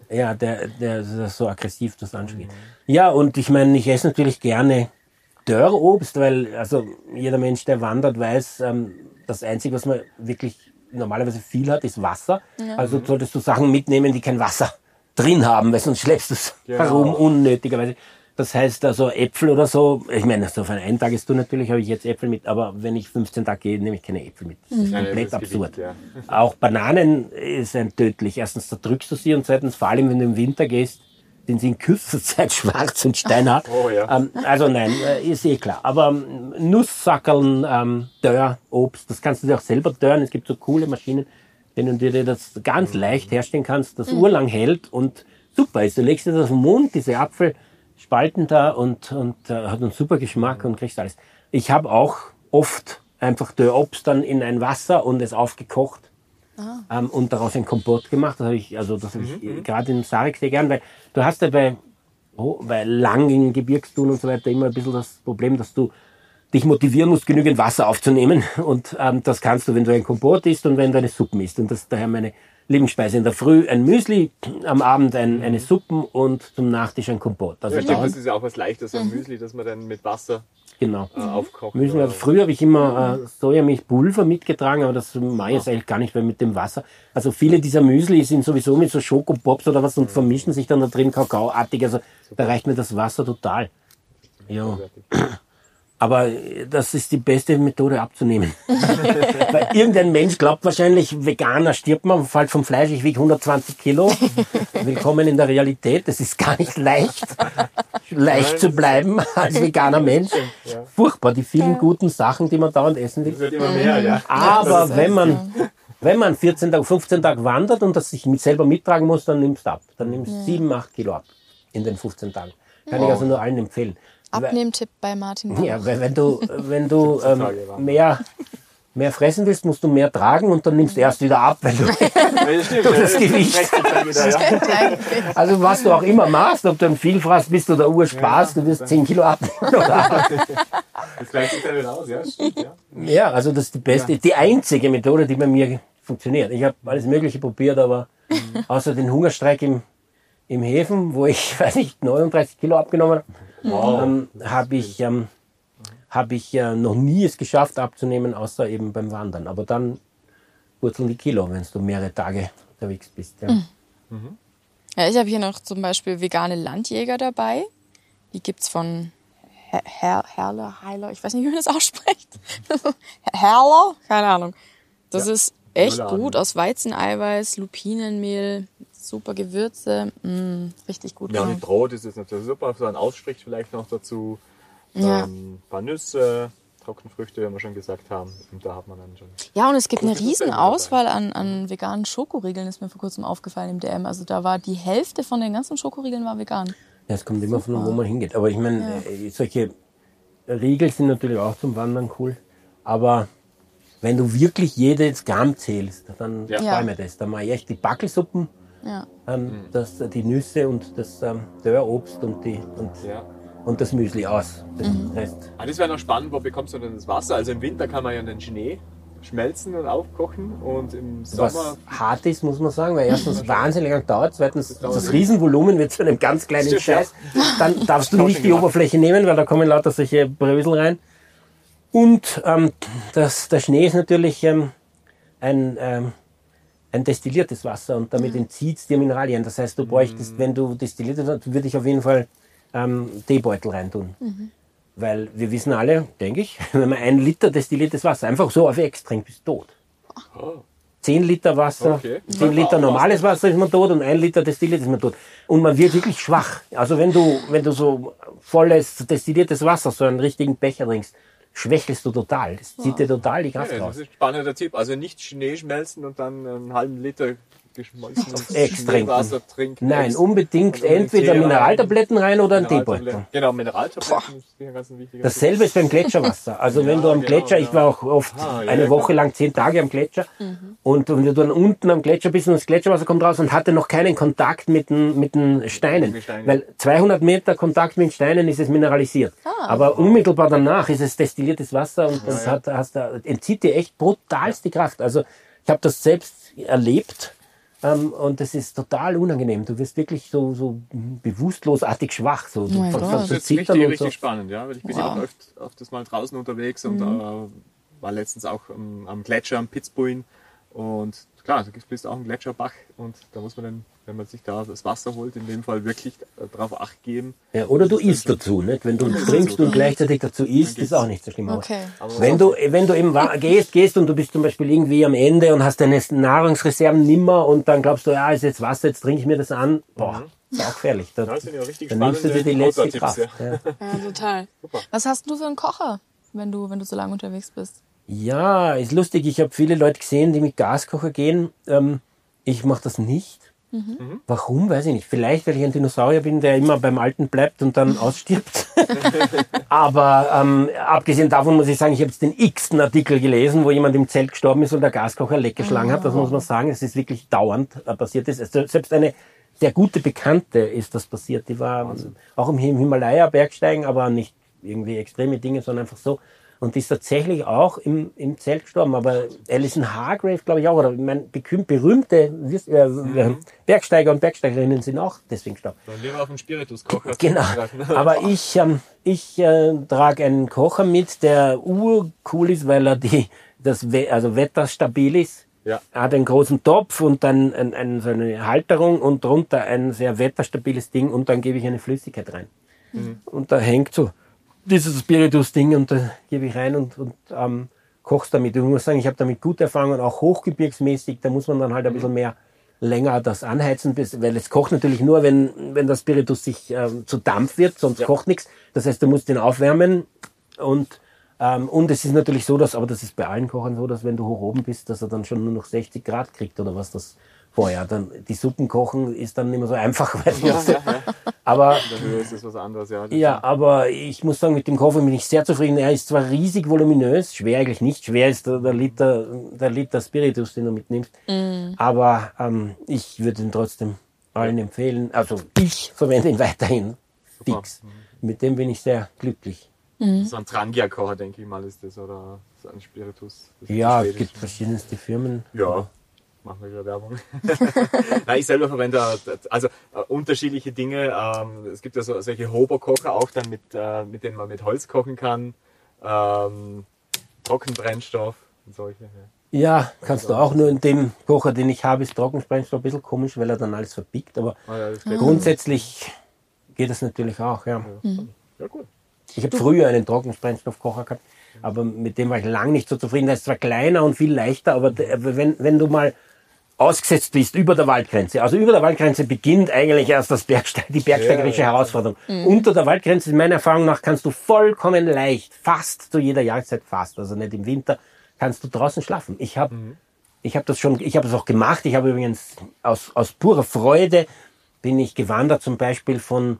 Ja, der, der, der ist so aggressiv das anspielt. Mhm. Ja, und ich meine, ich esse natürlich gerne Dörrobst, weil also jeder Mensch, der wandert, weiß, ähm, das Einzige, was man wirklich normalerweise viel hat, ist Wasser. Ja. Also solltest du Sachen mitnehmen, die kein Wasser drin haben, weil sonst schleppst du es genau. herum unnötigerweise. Das heißt also Äpfel oder so, ich meine, so auf ein Tagestour natürlich habe ich jetzt Äpfel mit, aber wenn ich fünfzehn Tage gehe, nehme ich keine Äpfel mit. Das ist mhm. komplett das absurd. Gewicht, ja. Auch Bananen ist ein tödlich. Erstens zerdrückst du sie und zweitens, vor allem wenn du im Winter gehst, sind sie in kürzester Zeit schwarz und steinhart. Oh, ja. ähm, also nein, ist eh klar. Aber ähm, Nusssackeln, ähm, Dörr, Obst, das kannst du dir auch selber dörren. Es gibt so coole Maschinen, denen du dir das ganz mhm. leicht herstellen kannst, das mhm. urlang hält und super ist. Du legst dir das auf den Mund, diese Apfelspalten da und, und äh, hat einen super Geschmack und kriegst alles. Ich habe auch oft einfach Dörrobst dann in ein Wasser und es aufgekocht. Ah. Ähm, und daraus ein Kompott gemacht. Das habe ich, also das habe ich mhm. gerade im Sarek sehr gern, weil du hast ja bei, oh, bei langen Gebirgstouren und so weiter immer ein bisschen das Problem, dass du dich motivieren musst, genügend Wasser aufzunehmen. Und ähm, das kannst du, wenn du ein Kompott isst und wenn du eine Suppe isst. Und das ist daher meine Lieblingsspeise. In der Früh ein Müsli, am Abend ein, eine Suppe und zum Nachtisch ein Kompott. Also
ja, ich denke, das ist ja auch was Leichtes, ein Müsli, das man dann mit Wasser
genau.
äh, aufkocht.
Müssen also früher habe ich immer äh, Sojamilchpulver mitgetragen, aber das mache ich jetzt eigentlich gar nicht mehr mit dem Wasser. Also viele dieser Müsli sind sowieso mit so Schokopops oder was und mhm. vermischen sich dann da drin kakaoartig. Also da reicht mir das Wasser total. Ja. Aber das ist die beste Methode abzunehmen. Weil irgendein Mensch glaubt wahrscheinlich, Veganer stirbt man, fällt vom Fleisch, ich wiege hundertzwanzig Kilo. Willkommen in der Realität. Das ist gar nicht leicht, leicht zu bleiben als veganer Mensch. Furchtbar, die vielen guten Sachen, die man dauernd essen will.
Das wird immer mehr, ja.
Aber wenn man, wenn man vierzehn Tage, fünfzehn Tage wandert und das sich mit selber mittragen muss, dann nimmst du ab. Dann nimmst du sieben, acht Kilo ab in den fünfzehn Tagen. Kann wow. ich also nur allen empfehlen.
Abnehmtipp bei Martin Bauch.
Ja, weil wenn du, wenn du ähm, mehr, mehr fressen willst, musst du mehr tragen und dann nimmst du erst wieder ab, wenn du durch das Gewicht. Also was du auch immer machst, ob du ein Vielfraß bist oder ursparst, du wirst zehn Kilo abnehmen.
Das gleicht sich dann wieder aus, ja, stimmt, ja.
Ja, also das ist die beste, die einzige Methode, die bei mir funktioniert. Ich habe alles Mögliche probiert, aber außer den Hungerstreik im, im Häfen, wo ich, weiß nicht, neununddreißig Kilo abgenommen habe, Wow. Ähm, habe ich, ähm, hab ich äh, noch nie es geschafft abzunehmen, außer eben beim Wandern. Aber dann wurzeln die Kilo, wenn du mehrere Tage unterwegs bist. Ja,
mhm. ja ich habe hier noch zum Beispiel vegane Landjäger dabei. Die gibt es von Her Her Herler, Heiler, ich weiß nicht, wie man das ausspricht. Herler? Keine Ahnung. Das ja. ist echt Herler gut, aus Weizeneiweiß, Lupinenmehl, super Gewürze, mm, richtig gut.
Ja, und mit Brot ist es natürlich super. So ein Ausstrich vielleicht noch dazu. Ja. Ähm, ein paar Nüsse, Trockenfrüchte, wie wir schon gesagt haben. Und da hat man dann schon.
Ja, und es gibt eine riesen Auswahl an, an veganen Schokoriegeln, ist mir vor kurzem aufgefallen im D M. Also da war die Hälfte von den ganzen Schokoriegeln war vegan.
Ja, es kommt immer von wo man hingeht. Aber ich meine, ja. solche Riegel sind natürlich auch zum Wandern cool. Aber wenn du wirklich jedes Gramm zählst, dann ja. spare mir das. Dann mache ich echt die Backelsuppen. Ja. Ähm, das, die Nüsse und das ähm, Dörrobst und, die, und, ja. und das Müsli aus. Das,
mhm.
heißt,
ah, das wäre noch spannend, wo bekommst du denn das Wasser? Also im Winter kann man ja den Schnee schmelzen und aufkochen und im Sommer...
Was hart ist, muss man sagen, weil erstens wahnsinnig lang dauert, zweitens das, dauert das Riesenvolumen wird zu einem ganz kleinen Stimmt, Scheiß. Ja. Dann darfst du nicht die Oberfläche nehmen, weil da kommen lauter solche Brösel rein. Und ähm, das, der Schnee ist natürlich ähm, ein... Ähm, ein destilliertes Wasser und damit mhm. entzieht es dir Mineralien. Das heißt, du bräuchtest, mhm. wenn du destilliertes Wasser, würde ich auf jeden Fall ähm, Teebeutel reintun. Mhm. Weil wir wissen alle, denke ich, wenn man ein Liter destilliertes Wasser einfach so auf Ex trinkt, bist du tot. Oh. Zehn Liter Wasser, okay. zehn Liter normales Wasser ist man tot und ein Liter destilliertes ist man tot. Und man wird wirklich schwach. Also wenn du, wenn du so volles destilliertes Wasser, so einen richtigen Becher trinkst, schwächelst du total. Das zieht dir total die Kraft
ja,
raus.
Das ist ein spannender Tipp. Also nicht Schnee schmelzen und dann einen halben Liter geschmolzenes
Schneewasser trinken. Nein, unbedingt entweder Mineraltabletten rein oder ein Teebeutel.
Genau, Mineraltabletten ist ein ganz wichtiger.
Dasselbe ist beim Gletscherwasser. Also ja, wenn du am genau, Gletscher, genau. ich war auch oft ah, ja, eine Woche genau. lang, zehn Tage am Gletscher mhm. und wenn du dann unten am Gletscher bist und das Gletscherwasser kommt raus und hatte noch keinen Kontakt mit den, mit den Steinen. Steine. Weil zweihundert Meter Kontakt mit den Steinen ist es mineralisiert. Ah, Aber wow. unmittelbar danach ist es destilliertes Wasser und das ja, ja. Hat, hast, entzieht dir echt brutalst die Kraft. Also ich habe das selbst erlebt. Ähm, und das ist total unangenehm. Du wirst wirklich so, so bewusstlosartig schwach. So. Du
Oh mein
fängst
Gott.
an
Das
zu
ist jetzt
zittern
richtig,
und
richtig
so.
spannend, ja, weil ich bin
Wow.
ja auch öft, öfters mal draußen unterwegs und äh, war letztens auch am, am Gletscher am Pitzbuin und klar, da bist auch ein Gletscherbach und da muss man dann, wenn man sich da das Wasser holt, in dem Fall wirklich darauf Acht geben.
Ja, oder du
Das ist
isst
dann
dazu. Nicht? Wenn du
Ja, das ist
trinkst
so,
und
ja.
gleichzeitig dazu isst,
Dann
ist auch nicht so schlimm. Aber
Okay.
Aber
Wenn du, wenn du eben wa- gehst, gehst und du bist zum Beispiel irgendwie am Ende und hast deine Nahrungsreserven nimmer und dann glaubst du, ja, ist jetzt Wasser, jetzt trinke ich mir das an. Boah, ist auch gefährlich. Da,
Ja, das sind ja richtig
dann nimmst du dir
spannende
die letzte
Outdoor-Tipps,
Kraft.
ja.
Ja.
Ja, total. Was hast du für einen Kocher, wenn du, wenn du so lange unterwegs bist?
Ja, ist lustig. Ich habe viele Leute gesehen, die mit Gaskocher gehen. Ähm, ich mache das nicht.
Mhm.
Warum, weiß ich nicht. Vielleicht, weil ich ein Dinosaurier bin, der immer beim Alten bleibt und dann ausstirbt. Aber ähm, abgesehen davon muss ich sagen, ich habe jetzt den x-ten Artikel gelesen, wo jemand im Zelt gestorben ist und der Gaskocher leck geschlagen hat. Das muss man sagen. Es ist wirklich dauernd äh, passiert. Ist. Also selbst eine sehr gute Bekannte ist das passiert. Die war ähm, auch im Him- Himalaya Bergsteigen, aber nicht irgendwie extreme Dinge, sondern einfach so. Und die ist tatsächlich auch im, im Zelt gestorben. Aber Alison Hargrave, glaube ich auch, oder ich meine, bekü- berühmte äh, äh, Bergsteiger und Bergsteigerinnen sind auch deswegen gestorben.
Dann gehen wir auf den Spirituskocher.
Genau. Aber ich, ähm, ich äh, trage einen Kocher mit, der urcool ist, weil er die, das We also wetterstabil ist.
Ja.
Er hat einen großen Topf und dann ein, ein, so eine Halterung und drunter ein sehr wetterstabiles Ding und dann gebe ich eine Flüssigkeit rein. Mhm. Und da hängt so dieses Spiritus-Ding und da gebe ich rein und, und ähm, koch's damit. Ich muss sagen, ich habe damit gute Erfahrungen, auch hochgebirgsmäßig. Da muss man dann halt ein bisschen mehr länger das anheizen, bis, weil es kocht natürlich nur, wenn, wenn der Spiritus sich ähm, zu Dampf wird, sonst
Ja.
kocht nichts. Das heißt, du musst den aufwärmen und ähm, und es ist natürlich so, dass, aber das ist bei allen Kochern so, dass wenn du hoch oben bist, dass er dann schon nur noch sechzig Grad kriegt oder was das vorher. Dann die Suppen kochen ist dann nicht mehr so einfach, weil
Ja, ja, ja.
aber
In der Höhe ist das was anderes, ja. Das
ja, aber ich muss sagen, mit dem Kocher bin ich sehr zufrieden. Er ist zwar riesig voluminös, schwer eigentlich nicht. Schwer ist der, der Liter, der Liter Spiritus, den du mitnimmst.
Mm.
Aber ähm, ich würde ihn trotzdem allen empfehlen. Also ich verwende ihn weiterhin fix. Mit dem bin ich sehr glücklich.
So ein Trangia-Kocher, denke ich mal, ist das, oder so ein Spiritus. Das ist
Ja,
die
es gibt
schwedische.
verschiedenste Firmen.
Ja, machen wir wieder Werbung. Nein, ich selber verwende also äh, unterschiedliche Dinge. Ähm, es gibt ja so, solche Hober-Kocher auch dann, mit, äh, mit denen man mit Holz kochen kann. Ähm, Trockenbrennstoff und solche. Ja.
Ja, kannst du auch. Nur in dem Kocher, den ich habe, ist Trockenbrennstoff ein bisschen komisch, weil er dann alles verbiegt. Aber
Ah, ja, das geht
grundsätzlich geht das natürlich auch, ja.
ja, gut.
Ich habe früher einen Trockenbrennstoffkocher gehabt, aber mit dem war ich lang nicht so zufrieden. Der ist zwar kleiner und viel leichter, aber der, wenn, wenn du mal ausgesetzt bist über der Waldgrenze, also über der Waldgrenze beginnt eigentlich erst das Bergste die bergsteigerische
Ja, ja,
Herausforderung. Unter der Waldgrenze, meiner Erfahrung nach, kannst du vollkommen leicht, fast zu jeder Jahreszeit fast, also nicht im Winter, kannst du draußen schlafen. Ich habe ich hab das schon, ich habe es auch gemacht. Ich habe übrigens aus, aus purer Freude bin ich gewandert, zum Beispiel von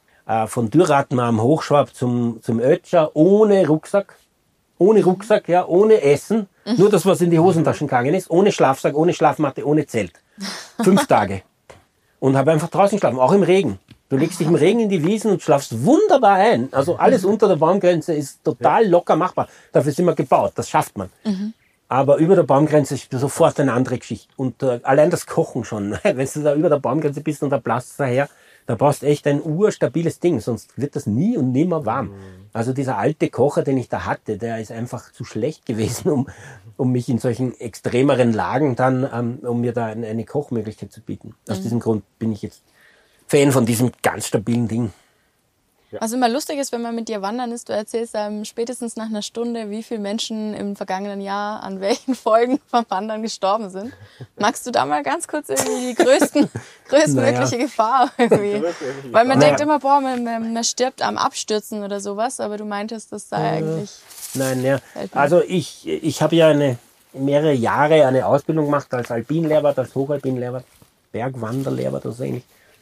von Dürratmer am Hochschwab zum, zum Ötscher, ohne Rucksack, ohne Rucksack, ja, ohne Essen, nur das, was in die Hosentaschen gegangen ist, ohne Schlafsack, ohne Schlafmatte, ohne Zelt. Fünf Tage. Und habe einfach draußen geschlafen, auch im Regen. Du legst dich im Regen in die Wiesen und schlafst wunderbar ein. Also alles unter der Baumgrenze ist total locker machbar. Dafür sind wir gebaut, das schafft man. Aber über der Baumgrenze ist sofort eine andere Geschichte. Und äh, allein das Kochen schon, wenn du da über der Baumgrenze bist und da blast daher, da brauchst du echt ein urstabiles Ding, sonst wird das nie und nimmer warm. Also dieser alte Kocher, den ich da hatte, der ist einfach zu schlecht gewesen, um, um mich in solchen extremeren Lagen dann, ähm, um mir da eine, eine Kochmöglichkeit zu bieten. Aus diesem Grund bin ich jetzt Fan von diesem ganz stabilen Ding.
Was immer lustig ist, wenn man mit dir wandern ist, du erzählst einem spätestens nach einer Stunde, wie viele Menschen im vergangenen Jahr an welchen Folgen vom Wandern gestorben sind. Magst du da mal ganz kurz irgendwie die größten, größtmögliche
Naja.
Gefahr irgendwie? Weil man
Naja.
denkt immer, boah, man, man, man stirbt am Abstürzen oder sowas, aber du meintest, das sei eigentlich...
Nein, ja.
Selten.
Also ich, ich habe ja eine, mehrere Jahre eine Ausbildung gemacht als Alpinlehrer, als Hochalpinlehrer, Bergwanderlehrer, das ist eigentlich.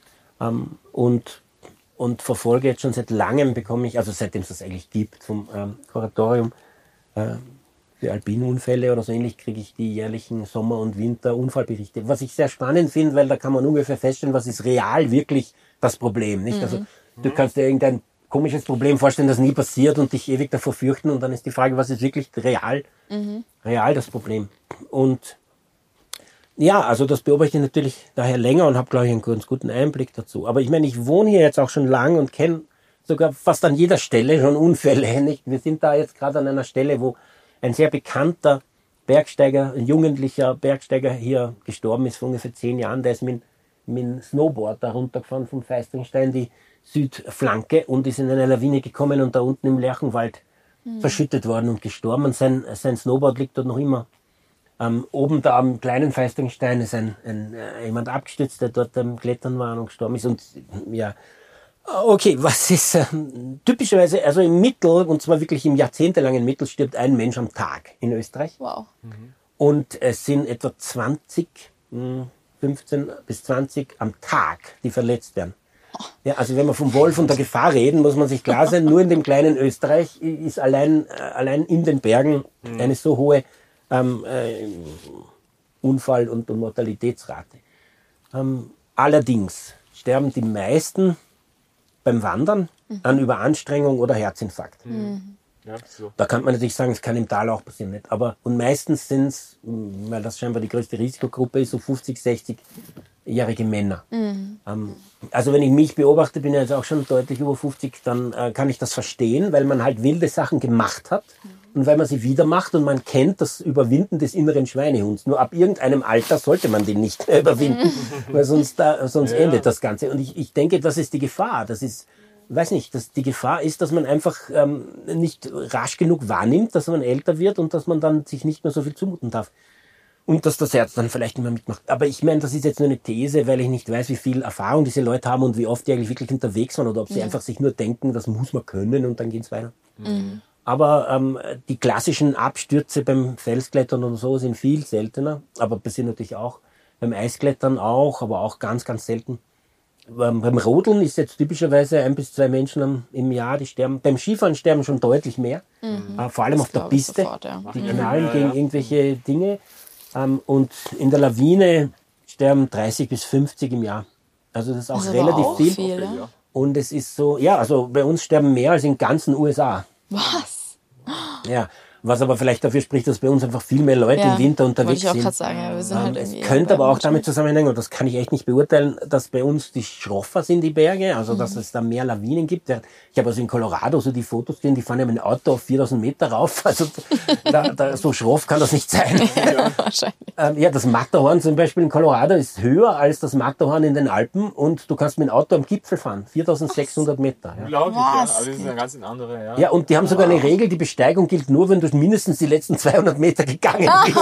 Ähm, und, und verfolge jetzt schon seit langem, bekomme ich, also seitdem es das eigentlich gibt, vom ähm, Kuratorium äh, für Alpinunfälle oder so ähnlich, kriege ich die jährlichen Sommer- und Winterunfallberichte. Was ich sehr spannend finde, weil da kann man ungefähr feststellen, was ist real wirklich das Problem. Nicht? Also du kannst dir irgendein komisches Problem vorstellen, das nie passiert und dich ewig davor fürchten und dann ist die Frage, was ist wirklich real, real das Problem. Und Ja, also das beobachte ich natürlich daher länger und habe, glaube ich, einen ganz guten Einblick dazu. Aber ich meine, ich wohne hier jetzt auch schon lang und kenne sogar fast an jeder Stelle schon Unfälle. Nicht? Wir sind da jetzt gerade an einer Stelle, wo ein sehr bekannter Bergsteiger, ein jugendlicher Bergsteiger hier gestorben ist vor ungefähr zehn Jahren. Der ist mit, mit einem Snowboard da runtergefahren vom Feistingstein, die Südflanke, und ist in eine Lawine gekommen und da unten im Lerchenwald mhm. verschüttet worden und gestorben. Und sein, sein Snowboard liegt dort noch immer. Ähm, oben da am kleinen Feistingstein ist ein, ein, äh, jemand abgestürzt, der dort am Klettern war und gestorben ist. Und ja, okay, was ist ähm, typischerweise, also im Mittel, und zwar wirklich im jahrzehntelangen Mittel, stirbt ein Mensch am Tag in Österreich.
Wow.
Mhm. Und es sind etwa zwanzig, fünfzehn bis zwanzig am Tag, die verletzt werden. Ja, also wenn wir vom Wolf und der Gefahr reden, muss man sich klar sein, nur in dem kleinen Österreich ist allein, äh, allein in den Bergen mhm. eine so hohe ähm, äh, Unfall- und, und Mortalitätsrate. Ähm, allerdings sterben die meisten beim Wandern mhm. an Überanstrengung oder Herzinfarkt.
Mhm.
Ja, so.
Da kann man natürlich sagen, es kann im Tal auch passieren, nicht? Aber und meistens sind es, weil das scheinbar die größte Risikogruppe ist, so fünfzig, sechzig-jährige Männer. Mhm. Ähm, also wenn ich mich beobachte, bin ich jetzt auch schon deutlich über fünfzig, dann äh, kann ich das verstehen, weil man halt wilde Sachen gemacht hat mhm. und weil man sie wieder macht und man kennt das Überwinden des inneren Schweinehunds. Nur ab irgendeinem Alter sollte man den nicht mehr überwinden, mhm. weil sonst, da, sonst ja. endet das Ganze. Und ich, ich denke, das ist die Gefahr. Das ist weiß nicht, dass die Gefahr ist, dass man einfach ähm, nicht rasch genug wahrnimmt, dass man älter wird und dass man dann sich nicht mehr so viel zumuten darf. Und dass das Herz dann vielleicht nicht mehr mitmacht. Aber ich meine, das ist jetzt nur eine These, weil ich nicht weiß, wie viel Erfahrung diese Leute haben und wie oft die eigentlich wirklich unterwegs waren oder ob sie mhm. einfach sich nur denken, das muss man können und dann geht's weiter. Mhm. Aber ähm, die klassischen Abstürze beim Felsklettern und so sind viel seltener, aber passieren natürlich auch. Beim Eisklettern auch, aber auch ganz, ganz selten. Ähm, beim Rodeln ist jetzt typischerweise ein bis zwei Menschen am, im Jahr, die sterben. Beim Skifahren sterben schon deutlich mehr, mhm. äh, vor allem das auf der Piste. Sofort, ja. Die knallen mhm. gegen ja. irgendwelche Dinge. Ähm, und in der Lawine sterben dreißig bis fünfzig im Jahr. Also das ist auch also relativ auch viel. viel ja. Und es ist so, ja, also bei uns sterben mehr als in ganzen U S A.
Was?
Ja. Was aber vielleicht dafür spricht, dass bei uns einfach viel mehr Leute ja, im Winter unterwegs sind.
Wollte ich auch gerade sagen, ja, wir sind ähm, halt
es könnte aber auch damit zusammenhängen, und das kann ich echt nicht beurteilen, dass bei uns die schroffer sind, die Berge, also dass mhm. es da mehr Lawinen gibt. Ich habe also in Colorado so die Fotos gesehen, die fahren ja mit dem Auto auf viertausend Meter rauf, also da, da, so schroff kann das nicht sein.
Ja, wahrscheinlich.
Ähm, ja, das Matterhorn zum Beispiel in Colorado ist höher als das Matterhorn in den Alpen und du kannst mit dem Auto am Gipfel fahren, viertausendsechshundert Meter. Ja.
Unglaublich, ja, also das ist eine ganz andere, ja.
Ja, und die haben sogar eine Regel, die Besteigung gilt nur, wenn du mindestens die letzten zweihundert Meter gegangen bist.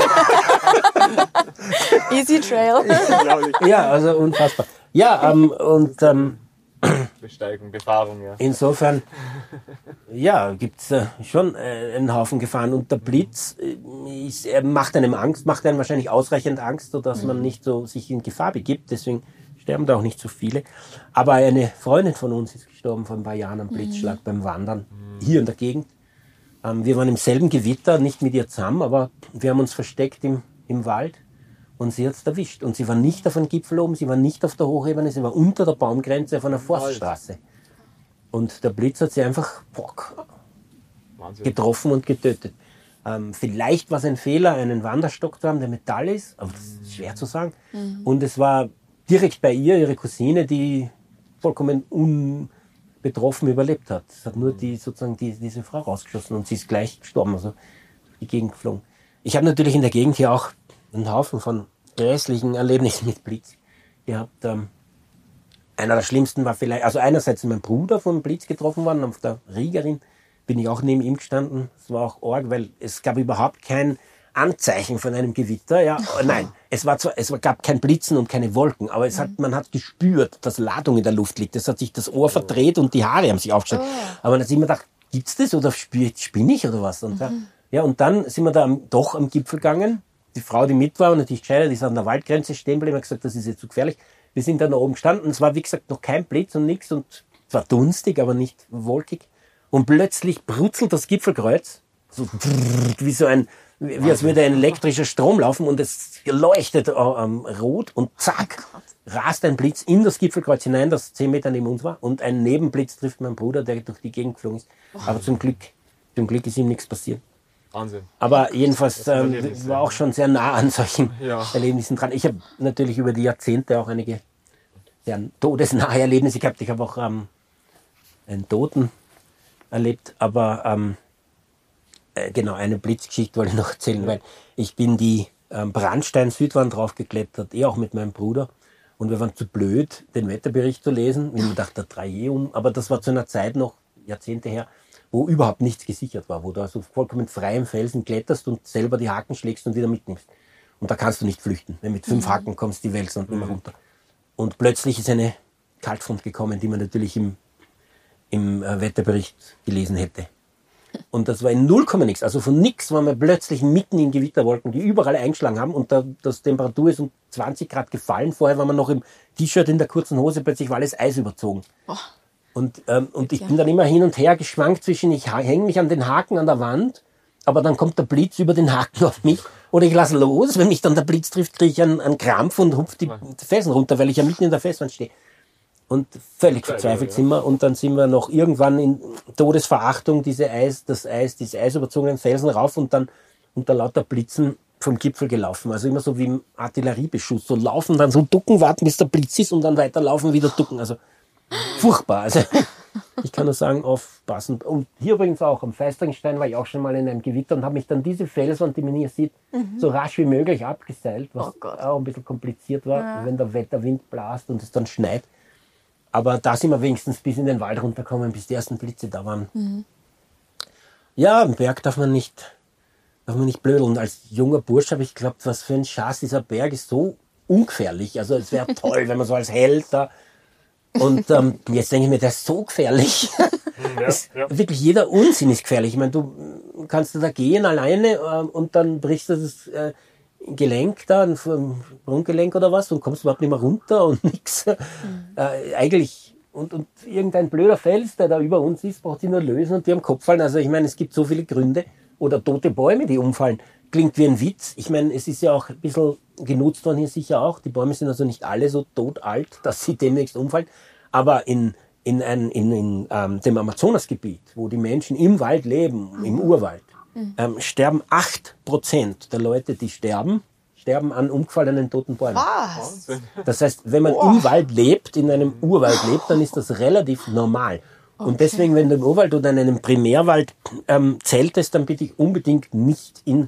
Easy Trail.
Ja, also unfassbar. Ja, ähm, und ähm,
Besteigung, Befahrung, ja.
Insofern, ja, gibt's äh, schon äh, einen Haufen Gefahren. Und der Blitz äh, ist, er macht einem Angst, macht einem wahrscheinlich ausreichend Angst, sodass mhm. man nicht so sich in Gefahr begibt. Deswegen sterben da auch nicht so viele. Aber eine Freundin von uns ist gestorben vor ein paar Jahren am Blitzschlag mhm. beim Wandern, mhm. hier in der Gegend. Ähm, wir waren im selben Gewitter, nicht mit ihr zusammen, aber wir haben uns versteckt im, im Wald und sie hat's erwischt. Und sie war nicht auf einem Gipfel oben, sie war nicht auf der Hochebene, sie war unter der Baumgrenze auf einer Forststraße. Und der Blitz hat sie einfach bock, getroffen und getötet. Ähm, vielleicht war es ein Fehler, einen Wanderstock zu haben, der Metall ist, aber das ist schwer zu sagen. Mhm. Und es war direkt bei ihr, ihre Cousine, die vollkommen un betroffen überlebt hat. Es hat nur die, sozusagen die, diese Frau rausgeschossen und sie ist gleich gestorben, also durch die Gegend geflogen. Ich habe natürlich in der Gegend hier auch einen Haufen von grässlichen Erlebnissen mit Blitz gehabt. Ähm, einer der schlimmsten war vielleicht, also einerseits mein Bruder vom Blitz getroffen worden, auf der Riegerin, bin ich auch neben ihm gestanden. Es war auch arg, weil es gab überhaupt kein Anzeichen von einem Gewitter, ja, nein, es war zwar, es gab kein Blitzen und keine Wolken, aber es hat, man hat gespürt, dass Ladung in der Luft liegt. Es hat sich das Ohr verdreht und die Haare haben sich aufgestellt. Oh. Aber dann hat sich immer gedacht, gibt's das oder spinne ich oder was? Und, mhm. ja, ja, und dann sind wir da am, doch am Gipfel gegangen. Die Frau, die mit war und natürlich gescheiter, die ist an der Waldgrenze stehen geblieben, hat gesagt, das ist jetzt zu gefährlich. Wir sind dann da oben gestanden. Es war, wie gesagt, noch kein Blitz und nichts und es war dunstig, aber nicht wolkig. Und plötzlich brutzelt das Gipfelkreuz, so wie so ein, wie als würde ein elektrischer Strom laufen und es leuchtet ähm, rot und zack, rast ein Blitz in das Gipfelkreuz hinein, das zehn Meter neben uns war, und ein Nebenblitz trifft meinen Bruder, der durch die Gegend geflogen ist. Aber zum Glück, zum Glück ist ihm nichts passiert.
Wahnsinn.
Aber jedenfalls ähm,
Erlebnis,
war
ja.
auch schon sehr nah an solchen
Ja.
Erlebnissen dran. Ich habe natürlich über die Jahrzehnte auch einige sehr todesnahe Erlebnisse gehabt. Ich habe auch ähm, einen Toten erlebt, aber ähm, äh, genau, eine Blitzgeschichte wollte ich noch erzählen, weil ich bin die ähm, Brandstein-Südwand draufgeklettert, eh auch mit meinem Bruder. Und wir waren zu blöd, den Wetterbericht zu lesen. Ich dachte, da drei je um. Aber das war zu einer Zeit noch, Jahrzehnte her, wo überhaupt nichts gesichert war, wo du also vollkommen frei im Felsen kletterst und selber die Haken schlägst und wieder mitnimmst. Und da kannst du nicht flüchten. Wenn mit fünf
Mhm.
Haken kommst, die Wälzer und immer runter. Und plötzlich ist eine Kaltfront gekommen, die man natürlich im, im äh, Wetterbericht gelesen hätte. Und das war in null Komma nix. Also von nix waren wir plötzlich mitten in Gewitterwolken, die überall eingeschlagen haben. Und da, das Temperatur ist um zwanzig Grad gefallen. Vorher war man noch im T-Shirt, in der kurzen Hose, plötzlich war alles Eis überzogen.
Oh.
Und, ähm, und ich bin dann immer hin und her geschwankt zwischen, ich hänge mich an den Haken an der Wand, aber dann kommt der Blitz über den Haken auf mich. Oder ich lasse los, wenn mich dann der Blitz trifft, kriege ich einen, einen Krampf und hupf die Felsen runter, weil ich ja mitten in der Felswand stehe. Und völlig verzweifelt sind wir. Und dann sind wir noch irgendwann in Todesverachtung diese Eis, das Eis, diese eisüberzogenen Felsen rauf und dann unter lauter Blitzen vom Gipfel gelaufen. Also immer so wie im Artilleriebeschuss. So laufen, dann so ducken, warten, bis der Blitz ist und dann weiterlaufen, wieder ducken. Also furchtbar. Also ich kann nur sagen, aufpassen. Und hier übrigens auch am Feistringstein war ich auch schon mal in einem Gewitter und habe mich dann diese Felswand, die man hier sieht, so rasch wie möglich abgeseilt, was
Oh Gott.
auch ein bisschen kompliziert war,
Ja.
wenn der Wetterwind blast und es dann schneit. Aber da sind wir wenigstens bis in den Wald runtergekommen, bis die ersten Blitze da waren. Ja, am Berg darf man nicht, darf man nicht blödeln. Als junger Bursch habe ich geglaubt, was für ein Schatz, dieser Berg ist so ungefährlich. Also es wäre toll, wenn man so als Held da... Und ähm, jetzt denke ich mir, der ist so gefährlich. Es,
ja.
Wirklich jeder Unsinn ist gefährlich. Ich meine, du kannst da gehen alleine ähm, und dann brichst du das äh, Gelenk da, ein Sprunggelenk oder was, und kommst überhaupt nicht mehr runter und nix. Mhm. Äh, eigentlich, und, und irgendein blöder Fels, der da über uns ist, braucht sich nur lösen und dir am Kopf fallen. Also ich meine, es gibt so viele Gründe. Oder tote Bäume, die umfallen. Klingt wie ein Witz. Ich meine, es ist ja auch ein bisschen genutzt worden hier sicher auch. Die Bäume sind also nicht alle so todalt, dass sie demnächst umfallen. Aber in, in, ein, in, in ähm, dem Amazonasgebiet, wo die Menschen im Wald leben, im Urwald, ähm, sterben acht Prozent der Leute, die sterben, sterben an umgefallenen toten Bäumen.
Was?
Das heißt, wenn man im Wald lebt, in einem Urwald lebt, dann ist das relativ normal. Und deswegen, wenn du im Urwald oder in einem Primärwald ähm, zeltest, dann bitte ich unbedingt nicht in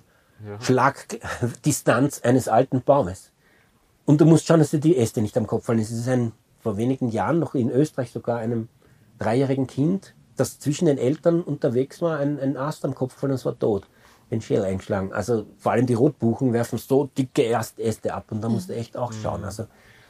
Schlagdistanz eines alten Baumes. Und du musst schauen, dass dir die Äste nicht am Kopf fallen. Es ist ein, vor wenigen Jahren noch in Österreich sogar einem dreijährigen Kind, das zwischen den Eltern unterwegs war, ein, ein Ast am Kopf fallen und es war tot. Den Schädel eingeschlagen. Also vor allem die Rotbuchen werfen so dicke Äste ab und da musst du echt auch schauen. Also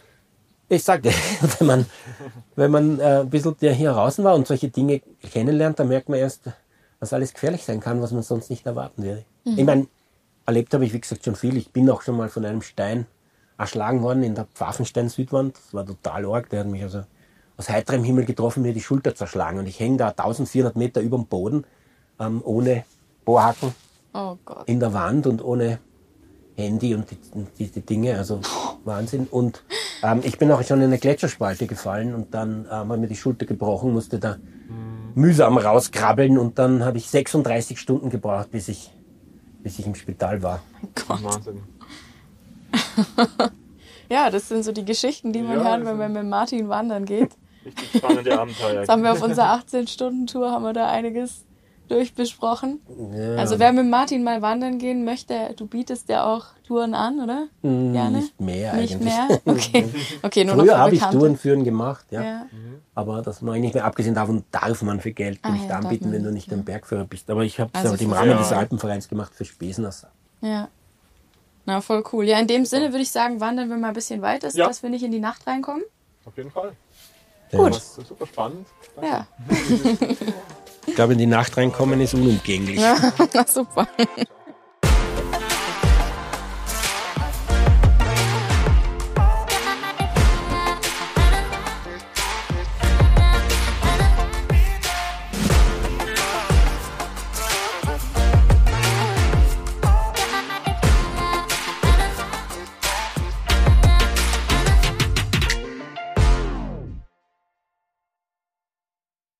ich sag dir, wenn man, wenn man äh, ein bisschen der hier draußen war und solche Dinge kennenlernt, dann merkt man erst, was alles gefährlich sein kann, was man sonst nicht erwarten würde. Mhm. Ich meine, erlebt habe ich, wie gesagt, schon viel. Ich bin auch schon mal von einem Stein erschlagen worden in der Pfaffenstein-Südwand. Das war total arg. Der hat mich also aus heiterem Himmel getroffen, mir die Schulter zerschlagen. Und ich hänge da eintausendvierhundert Meter über dem Boden, ähm, ohne Bohrhaken
Oh Gott.
in der Wand und ohne Handy und die, und diese Dinge, also Wahnsinn. Und ähm, ich bin auch schon in eine Gletscherspalte gefallen und dann ähm, habe mir die Schulter gebrochen, musste da mühsam rauskrabbeln und dann habe ich sechsunddreißig Stunden gebraucht, bis ich, bis ich im Spital war.
Wahnsinn.
Ja, das sind so die Geschichten, die man
Ja,
hört,
das
wenn man mit Martin wandern geht.
Richtig spannende Abenteuer.
Jetzt haben wir auf unserer achtzehn-Stunden-Tour haben wir da einiges durchbesprochen.
Ja.
Also wer mit Martin mal wandern gehen möchte, du bietest ja auch Touren an, oder? Gerne?
Nicht mehr
Nicht
eigentlich.
mehr? Okay, okay nur noch
Früher
für
habe ich
Bekannte.
Touren führen gemacht, ja.
Ja.
Aber das mache ich nicht mehr. Abgesehen davon darf man für Geld
Ah,
nicht
ja, darf
anbieten,
man
wenn du
nicht,
nicht ein Bergführer bist. Aber ich habe es
Also
halt im
für-
Rahmen
Ja.
des Alpenvereins gemacht für Spesener.
Ja. Na, voll cool. Ja, in dem Sinne würde ich sagen, wandern wir mal ein bisschen weiter,
Ja.
dass wir nicht in die Nacht reinkommen.
Auf jeden Fall.
Gut.
Das ist super spannend.
Ja.
Ich glaube, in die Nacht reinkommen ist unumgänglich.
Na super.